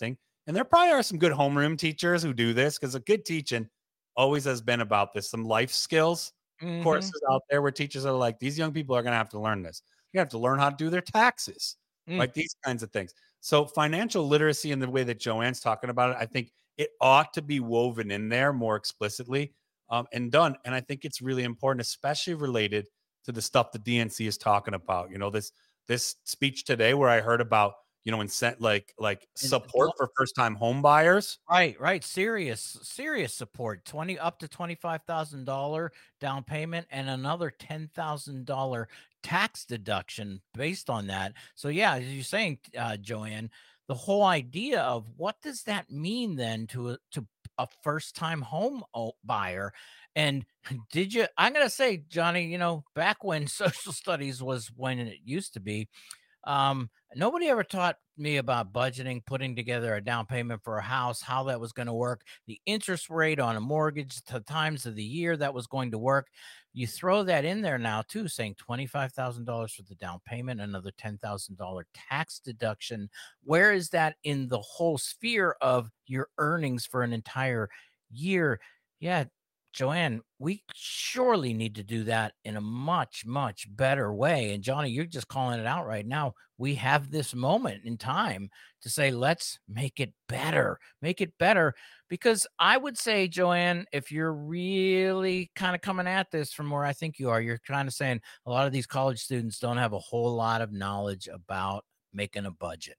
And there probably are some good homeroom teachers who do this, because a good teaching always has been about this. Some life skills Mhm. courses out there where teachers are like, these young people are going to have to learn this. You have to learn how to do their taxes, Mm. like these kinds of things. So financial literacy in the way that Joanne's talking about it, I think it ought to be woven in there more explicitly um, and done. And I think it's really important, especially related to the stuff the D N C is talking about. You know, this this speech today where I heard about, you know, incent like like support for first time home buyers. Right, right. Serious, serious support. Twenty up to twenty five thousand dollar down payment, and another ten thousand dollar tax deduction based on that. So yeah, as you're saying, uh, Joanne, the whole idea of what does that mean then to a, to a first time home o- buyer. And did you? I'm gonna say, Johnny, you know, back when social studies was when it used to be. Um, nobody ever taught me about budgeting, putting together a down payment for a house, how that was going to work, the interest rate on a mortgage, the times of the year that was going to work. You throw that in there now too, saying twenty-five thousand dollars for the down payment, another ten thousand dollars tax deduction. Where is that in the whole sphere of your earnings for an entire year? Yeah, Joanne, we surely need to do that in a much, much better way. And Johnny, you're just calling it out right now. We have this moment in time to say, let's make it better, make it better. Because I would say, Joanne, if you're really kind of coming at this from where I think you are, you're kind of saying a lot of these college students don't have a whole lot of knowledge about making a budget.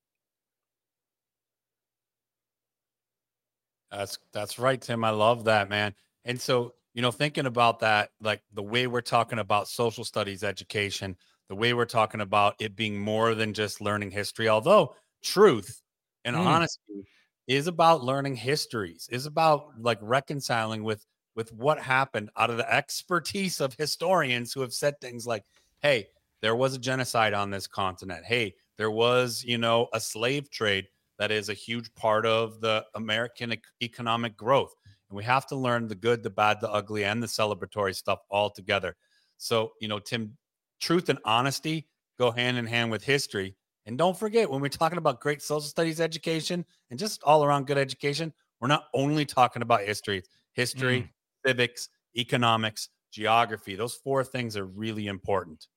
That's that's right, Tim. I love that, man. And so, you know, thinking about that, like the way we're talking about social studies education, the way we're talking about it being more than just learning history, although truth and Mm. honesty is about learning histories, is about like reconciling with with what happened out of the expertise of historians who have said things like, hey, there was a genocide on this continent. Hey, there was, you know, a slave trade that is a huge part of the American ec- economic growth. And we have to learn the good, the bad, the ugly, and the celebratory stuff all together. So, you know, Tim, truth and honesty go hand in hand with history. And don't forget, when we're talking about great social studies education and just all around good education, we're not only talking about history, history, Mm. civics, economics, geography. Those four things are really important.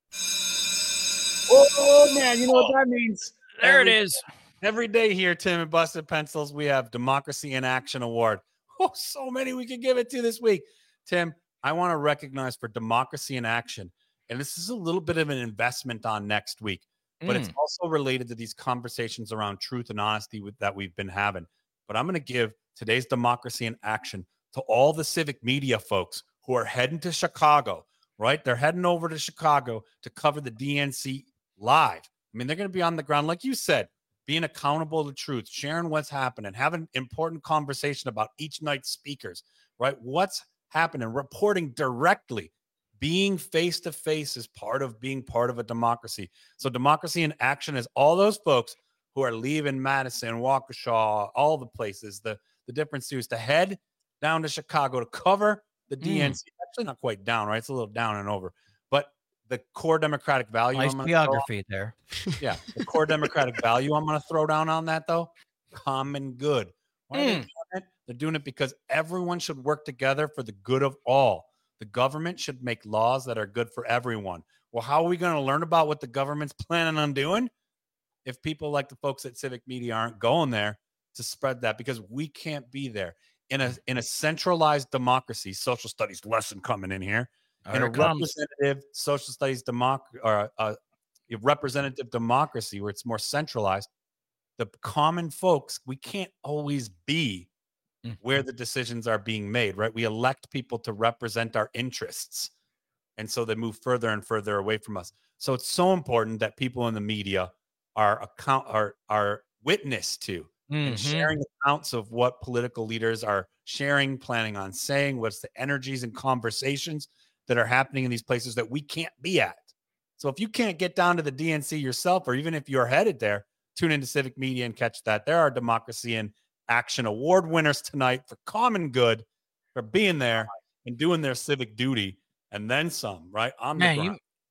Oh, man, you know what that means? There Every- it is. Every day here, Tim, and Busted Pencils, we have Democracy in Action Award. Oh, so many we could give it to this week. Tim, I want to recognize for Democracy in Action, and this is a little bit of an investment on next week, but it's Mm. also related to these conversations around truth and honesty with, that we've been having. But I'm going to give today's Democracy in Action to all the civic media folks who are heading to Chicago, right? They're heading over to Chicago to cover the D N C live. I mean, they're going to be on the ground, like you said, being accountable to truth, sharing what's happening, having important conversation about each night's speakers, right? What's happening, reporting directly, being face-to-face is part of being part of a democracy. So Democracy in Action is all those folks who are leaving Madison, Waukesha, all the places, the, the different cities, to head down to Chicago to cover the D N C. Actually, not quite down, right? It's a little down and over. But the core democratic value. Nice I'm gonna geography there. Yeah, the core democratic value I'm going to throw down on that, though, common good. Why are they Mm. doing it? They're doing it because everyone should work together for the good of all. The government should make laws that are good for everyone. Well, how are we going to learn about what the government's planning on doing if people like the folks at Civic Media aren't going there to spread that? Because we can't be there. In a, in a centralized democracy, social studies lesson coming in here, in Here a it comes. representative social studies democ or a, a representative democracy where it's more centralized, the common folks, we can't always be Mm. where the decisions are being made, right? We elect people to represent our interests. And so they move further and further away from us. So it's so important that people in the media are account are are witness to and Mhm. sharing accounts of what political leaders are sharing, planning on saying, what's the energies and conversations that are happening in these places that we can't be at. So if you can't get down to the D N C yourself, or even if you're headed there, tune into Civic Media and catch that. There are Democracy in Action Award winners tonight for common good, for being there and doing their civic duty, and then some, right? On the Man, ground. you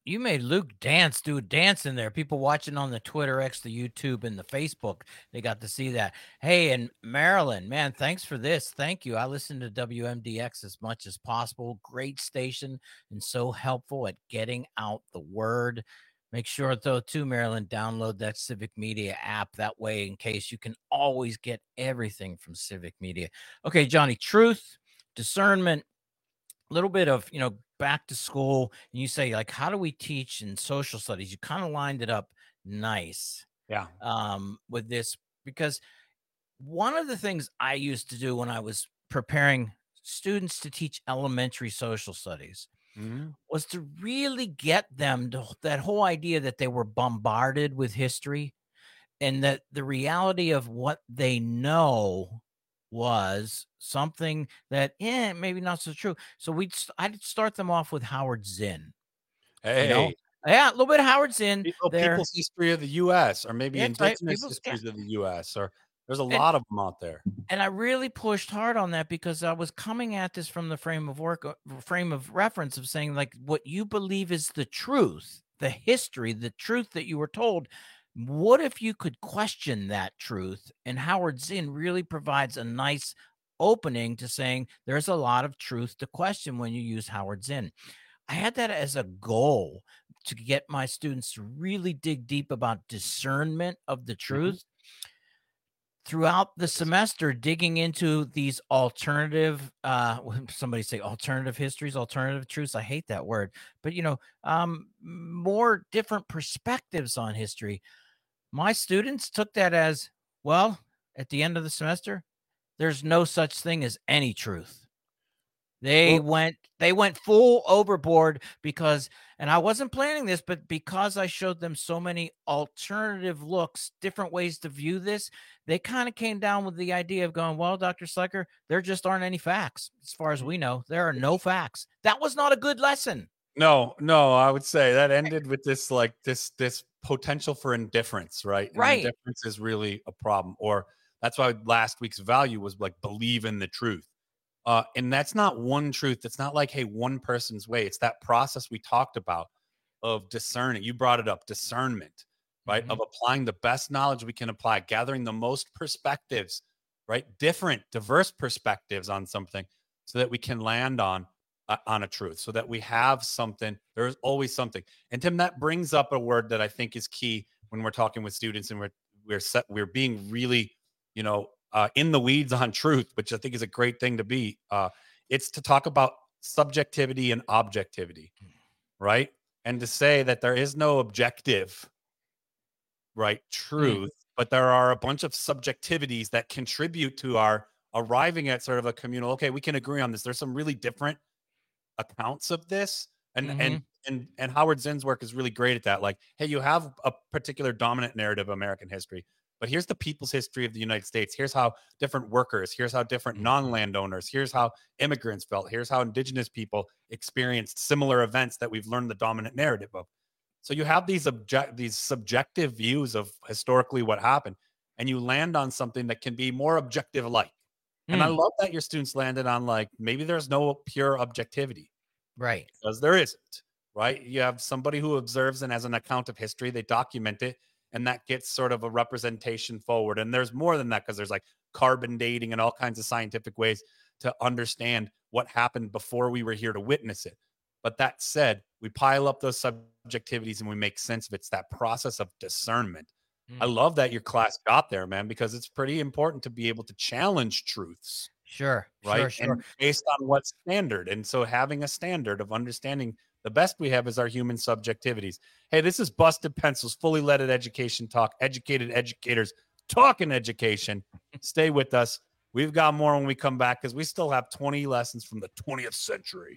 You made Luke dance, do a dance in there. People watching on the Twitter X, the YouTube, and the Facebook, they got to see that. Hey, and Marilyn, man, thanks for this. Thank you. I listen to W M D X as much as possible. Great station and so helpful at getting out the word. Make sure, though, too, Marilyn, download that Civic Media app. That way, in case you can always get everything from Civic Media. Okay, Johnny, truth, discernment, a little bit of, you know, back to school, and you say, like, how do we teach in social studies? You kind of lined it up nice. Yeah. Um, with this, because one of the things I used to do when I was preparing students to teach elementary social studies Mm-hmm. was to really get them to that whole idea that they were bombarded with history and that the reality of what they know was something that, eh, maybe not so true. So we'd, I'd start them off with Howard Zinn. Hey, You know? Yeah, a little bit of Howard Zinn. People, there. people's history of the U S or maybe Yeah, that's right. indigenous People's- histories yeah. of the U S or there's a And- lot of them out there. And I really pushed hard on that because I was coming at this from the frame of work, uh, frame of reference of saying, like, what you believe is the truth, the history, the truth that you were told. What if you could question that truth? And Howard Zinn really provides a nice opening to saying there's a lot of truth to question when you use Howard Zinn. I had that as a goal to get my students to really dig deep about discernment of the truth. Throughout the semester, digging into these alternative, uh, somebody say alternative histories, alternative truths. I hate that word, but you know, um, more different perspectives on history. My students took that as, well, at the end of the semester, there's no such thing as any truth. They Well- went, they went full overboard because, and I wasn't planning this, but because I showed them so many alternative looks, different ways to view this, they kind of came down with the idea of going, well, Doctor Slecker, there just aren't any facts. As far as we know, there are no facts. That was not a good lesson. No, no, I would say that ended with this like this this potential for indifference, right? And Right. indifference is really a problem. Or that's why last week's value was like believe in the truth. Uh, and that's not one truth. It's not like, hey, one person's way. It's that process we talked about of discerning. You brought it up, discernment, right? Of applying the best knowledge we can apply, gathering the most perspectives, right? Different, diverse perspectives on something so that we can land on uh, on a truth, so that we have something. There's always something. And Tim, that brings up a word that I think is key when we're talking with students and we're we're set, we're being really, you know, uh, in the weeds on truth, which I think is a great thing to be. Uh, it's to talk about subjectivity and objectivity, right? And to say that there is no objective, right, truth, mm. but there are a bunch of subjectivities that contribute to our arriving at sort of a communal, okay, we can agree on this. There's some really different accounts of this. And, Mhm. and, and, and Howard Zinn's work is really great at that. Like, hey, you have a particular dominant narrative of American history, but here's the people's history of the United States. Here's how different workers, here's how different non-landowners, here's how immigrants felt, here's how indigenous people experienced similar events that we've learned the dominant narrative of. So you have these object, these subjective views of historically what happened, and you land on something that can be more objective like. And I Mm. love that your students landed on like, maybe there's no pure objectivity. Right. Because there isn't, right? You have somebody who observes and has an account of history, they document it, and that gets sort of a representation forward. And there's more than that because there's like carbon dating and all kinds of scientific ways to understand what happened before we were here to witness it. But that said, we pile up those subjectivities and we make sense of it. It's that process of discernment. I love that your class got there, man, because it's pretty important to be able to challenge truths. Sure. Right. Sure. Sure. And based on what standard. And so having a standard of understanding the best we have is our human subjectivities. Hey, this is Busted Pencils, fully leaded education talk, educated educators talking education. Stay with us. We've got more when we come back because we still have twenty lessons from the twentieth century.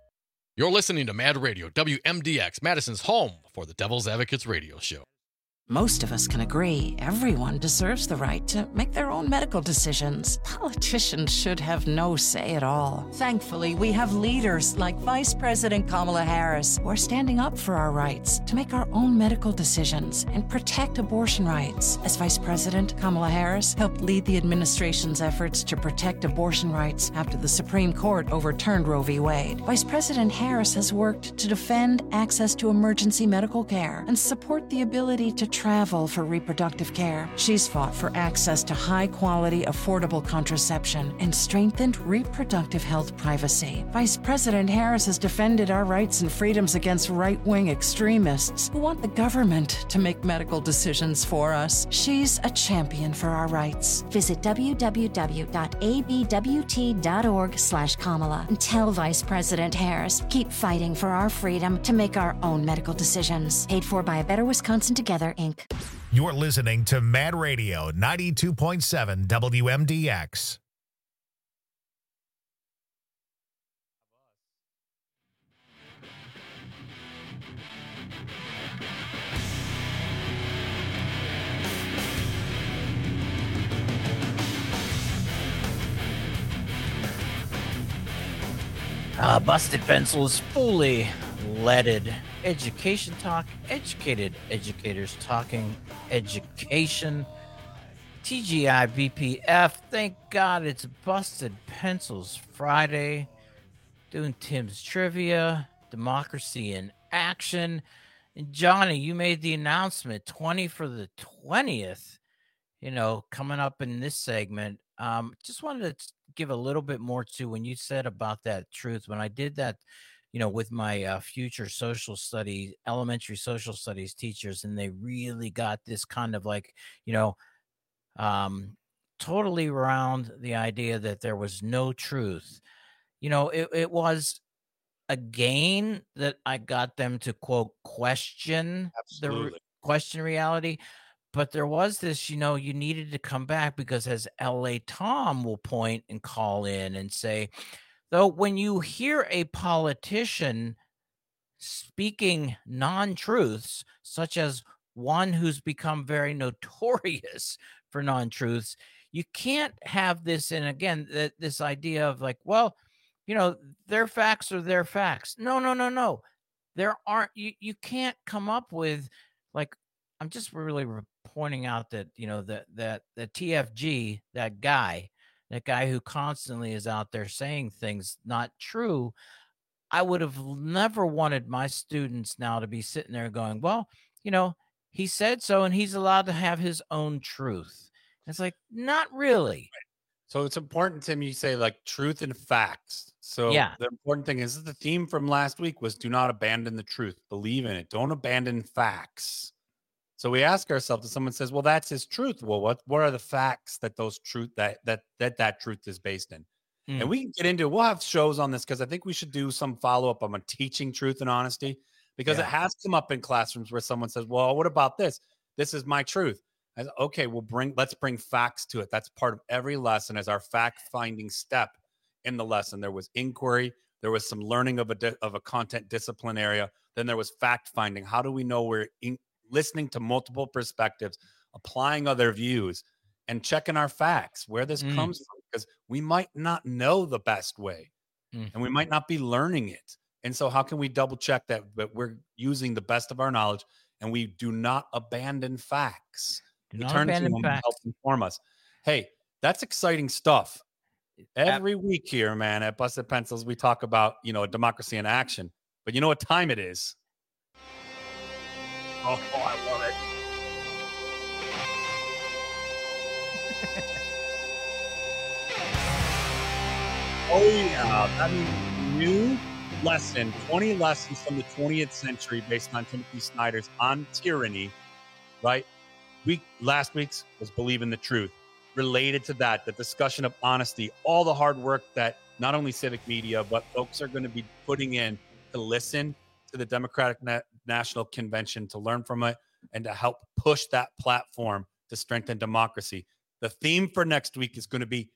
You're listening to Mad Radio, W M D X, Madison's home for the Devil's Advocates radio show. Most of us can agree everyone deserves the right to make their own medical decisions. Politicians should have no say at all. Thankfully, we have leaders like Vice President Kamala Harris who are standing up for our rights to make our own medical decisions and protect abortion rights. As Vice President, Kamala Harris helped lead the administration's efforts to protect abortion rights after the Supreme Court overturned Roe v. Wade. Vice President Harris has worked to defend access to emergency medical care and support the ability to travel for reproductive care. She's fought for access to high-quality, affordable contraception and strengthened reproductive health privacy. Vice President Harris has defended our rights and freedoms against right-wing extremists who want the government to make medical decisions for us. She's a champion for our rights. Visit w w w dot a b w t dot org slash Kamala and tell Vice President Harris, keep fighting for our freedom to make our own medical decisions. Paid for by A Better Wisconsin Together, Incorporated. You're listening to Mad Radio ninety-two point seven W M D X. Uh, Busted Pencils, fully leaded education talk, educated educators talking education. T G I B P F, thank God it's Busted Pencils Friday. Doing Tim's Trivia, Democracy in Action. And Johnny, you made the announcement, twenty for the twentieth, you know, coming up in this segment. Um, just wanted to give a little bit more to when you said about that truth. When I did that, you know, with my uh, future social studies, elementary social studies teachers, and they really got this kind of like, you know, um, totally around the idea that there was no truth. You know, it, it was a gain that I got them to, quote, question Absolutely. the re- question reality. But there was this, you know, you needed to come back because, as L A Tom will point and call in and say, though, when you hear a politician speaking non-truths, such as one who's become very notorious for non-truths, you can't have this. And again, th- this idea of like, well, you know, their facts are their facts. No, no, no, no. There aren't, you, you can't come up with like, I'm just really re- pointing out that, you know, that, that the T F G, that guy, that guy who constantly is out there saying things not true. I would have never wanted my students now to be sitting there going, well, you know, he said so, and he's allowed to have his own truth. It's like, not really. So it's important, Tim, you say like truth and facts. So yeah. The important thing is the theme from last week was do not abandon the truth. Believe in it. Don't abandon facts. So we ask ourselves, if someone says, well, that's his truth. Well, what, what are the facts that those truth that, that, that, that truth is based in? Mm. And we can get into, we'll have shows on this because I think we should do some follow-up on teaching truth and honesty, because yeah. it has come up in classrooms where someone says, well, what about this? This is my truth. I said, okay, we'll bring, let's bring facts to it. That's part of every lesson as our fact-finding step in the lesson. There was inquiry. There was some learning of a, di- of a content discipline area. Then there was fact-finding. How do we know we're in, listening to multiple perspectives, applying other views, and checking our facts, where this mm. comes from, because we might not know the best way mm. and we might not be learning it. And so how can we double check that, that we're using the best of our knowledge and we do not abandon facts? Do we not turn abandon to them facts. and help inform us. Hey, that's exciting stuff. Every At- week here, man, at Busted Pencils, we talk about, you know, democracy in action. But you know what time it is? Oh, oh, I love it. Oh, yeah. I mean, new lesson, twenty lessons from the twentieth century based on Timothy Snyder's On Tyranny, right? Week, last week's was Believe in the Truth. Related to that, the discussion of honesty, all the hard work that not only civic media, but folks are going to be putting in to listen to the Democratic Na- National Convention, to learn from it, and to help push that platform to strengthen democracy. The theme for next week is going to be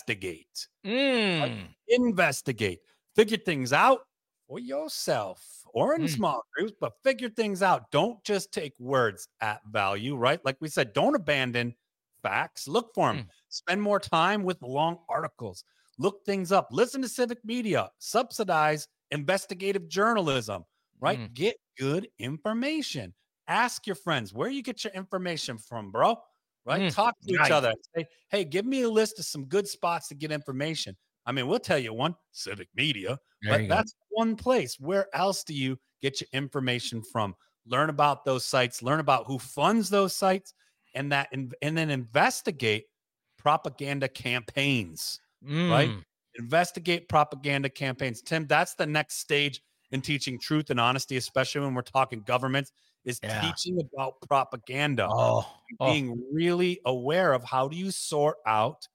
investigate. Mm. Like, investigate. Figure things out for yourself. or in Mm. small groups, but figure things out. Don't just take words at value, right? Like we said, don't abandon facts. Look for them. Mm. Spend more time with long articles. Look things up. Listen to civic media. Subsidize investigative journalism, right? Mm. Get good information. Ask your friends where you get your information from, bro. Right? Mm. Talk to Right. each other. Say, hey, give me a list of some good spots to get information. I mean, we'll tell you one, civic media, There but you go. that's one place. Where else do you get your information from? Learn about those sites, learn about who funds those sites, and that, and then investigate propaganda campaigns, right? Mm. Investigate propaganda campaigns. Tim, that's the next stage in teaching truth and honesty, especially when we're talking governments, is Yeah. teaching about propaganda. Oh, oh. Being really aware of how do you sort out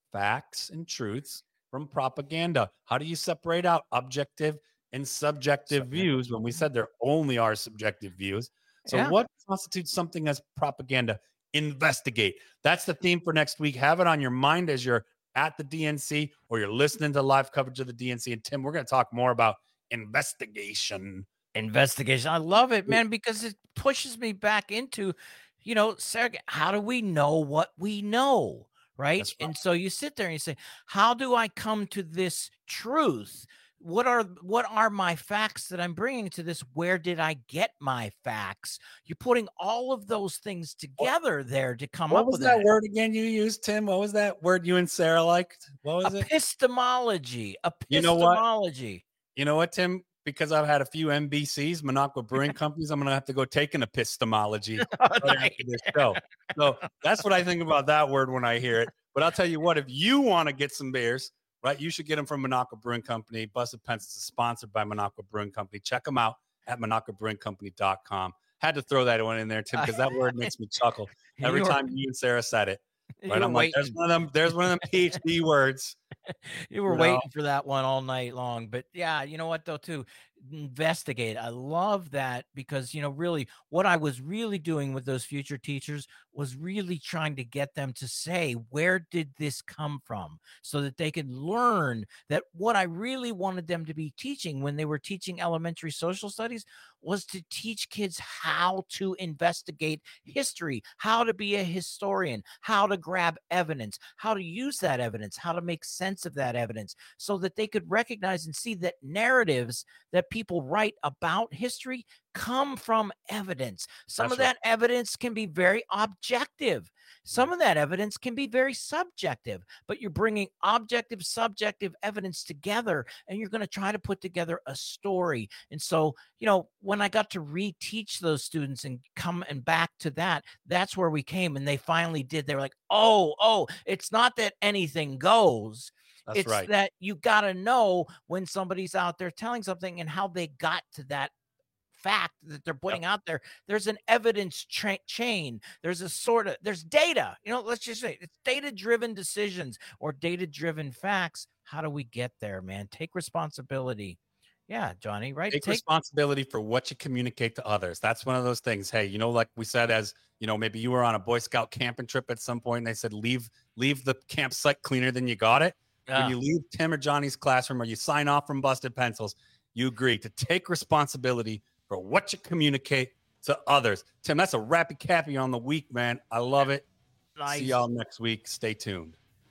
facts and truths from propaganda? How do you separate out objective and subjective views when we said there only are subjective views? So Yeah. what constitutes something as propaganda? Investigate. That's the theme for next week. Have it on your mind as you're at the D N C or you're listening to live coverage of the D N C. And Tim, we're going to talk more about investigation. Investigation. I love it, man, because it pushes me back into, you know, Sergey, how do we know what we know? Right? That's right. And so you sit there and you say, how do I come to this truth? What are what are my facts that I'm bringing to this? Where did I get my facts? You're putting all of those things together there to come What up was with that word again you used, Tim? What was that word you and Sarah liked? What was it? Epistemology. You know what? Epistemology. You know what, Tim? Because I've had a few M B Cs, Minocqua Brewing Companies, I'm going to have to go take an epistemology right after this show. So that's what I think about that word when I hear it. But I'll tell you what, if you want to get some beers, right, you should get them from Minocqua Brewing Company. Busted Pencils is sponsored by Minocqua Brewing Company. Check them out at minocqua brewing company dot com. Had to throw that one in there, Tim, because that word makes me chuckle every You were- time you and Sarah said it. You Right? were I'm like, there's waiting. one of them, there's one of them P H D words. You were You know? waiting for that one all night long. But yeah, you know what though, too? Investigate. I love that because, you know, really what I was really doing with those future teachers was really trying to get them to say, where did this come from? So that they could learn that what I really wanted them to be teaching when they were teaching elementary social studies was to teach kids how to investigate history, how to be a historian, how to grab evidence, how to use that evidence, how to make sense of that evidence so that they could recognize and see that narratives that people write about history come from evidence. Some That's of right. that evidence can be very objective. Some of that evidence can be very subjective, but you're bringing objective, subjective evidence together and you're going to try to put together a story. And so, you know, when I got to reteach those students and come and back to that, that's where we came and they finally did. They were like, oh, oh, it's not that anything goes. That's it's right. that you got to know when somebody's out there telling something and how they got to that fact that they're putting out there. There's an evidence tra- chain. There's a sort of, there's data, you know, let's just say it's data driven decisions or data driven facts. How do we get there, man? Take responsibility. Yeah, Johnny, right? Take, responsibility for what you communicate to others. That's one of those things. Hey, you know, like we said, as you know, maybe you were on a Boy Scout camping trip at some point and they said, leave, leave the campsite cleaner than you got it. Yeah. When you leave Tim or Johnny's classroom or you sign off from Busted Pencils, you agree to take responsibility for what you communicate to others. Tim, that's a rappy cappy on the week, man. I love it. Nice. See y'all next week. Stay tuned.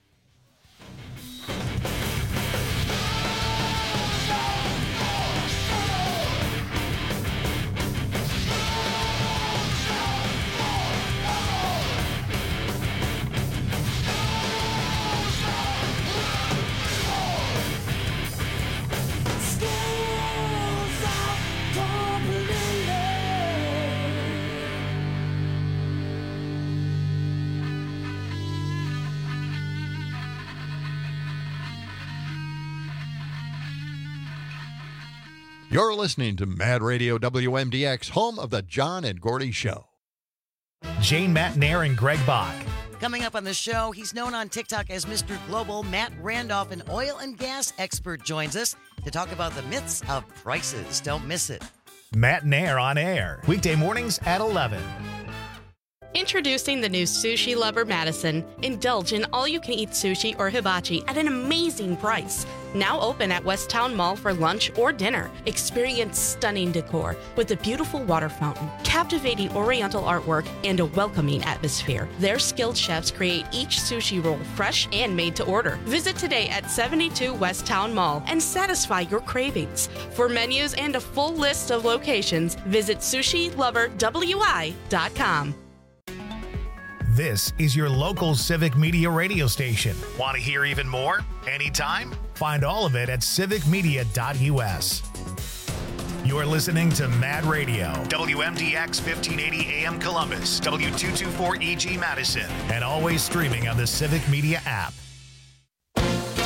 You're listening to Mad Radio W M D X, home of the John and Gordy Show. Jane Matnair and Greg Bach. Coming up on the show, he's known on TikTok as Mister Global. Matt Randolph, an oil and gas expert, joins us to talk about the myths of prices. Don't miss it. Matnair on air, weekday mornings at eleven. Introducing the new Sushi Lover Madison. Indulge in all-you-can-eat sushi or hibachi at an amazing price. Now open at Westtown Mall for lunch or dinner. Experience stunning decor with a beautiful water fountain, captivating oriental artwork, and a welcoming atmosphere. Their skilled chefs create each sushi roll fresh and made to order. Visit today at seventy-two Westtown Mall and satisfy your cravings. For menus and a full list of locations, visit sushi lover w i dot com. This is your local Civic Media radio station. Want to hear even more? Anytime? Find all of it at civic media dot u s. You're listening to Mad Radio, W M D X fifteen eighty A M Columbus, W two twenty-four E G Madison, and always streaming on the Civic Media app.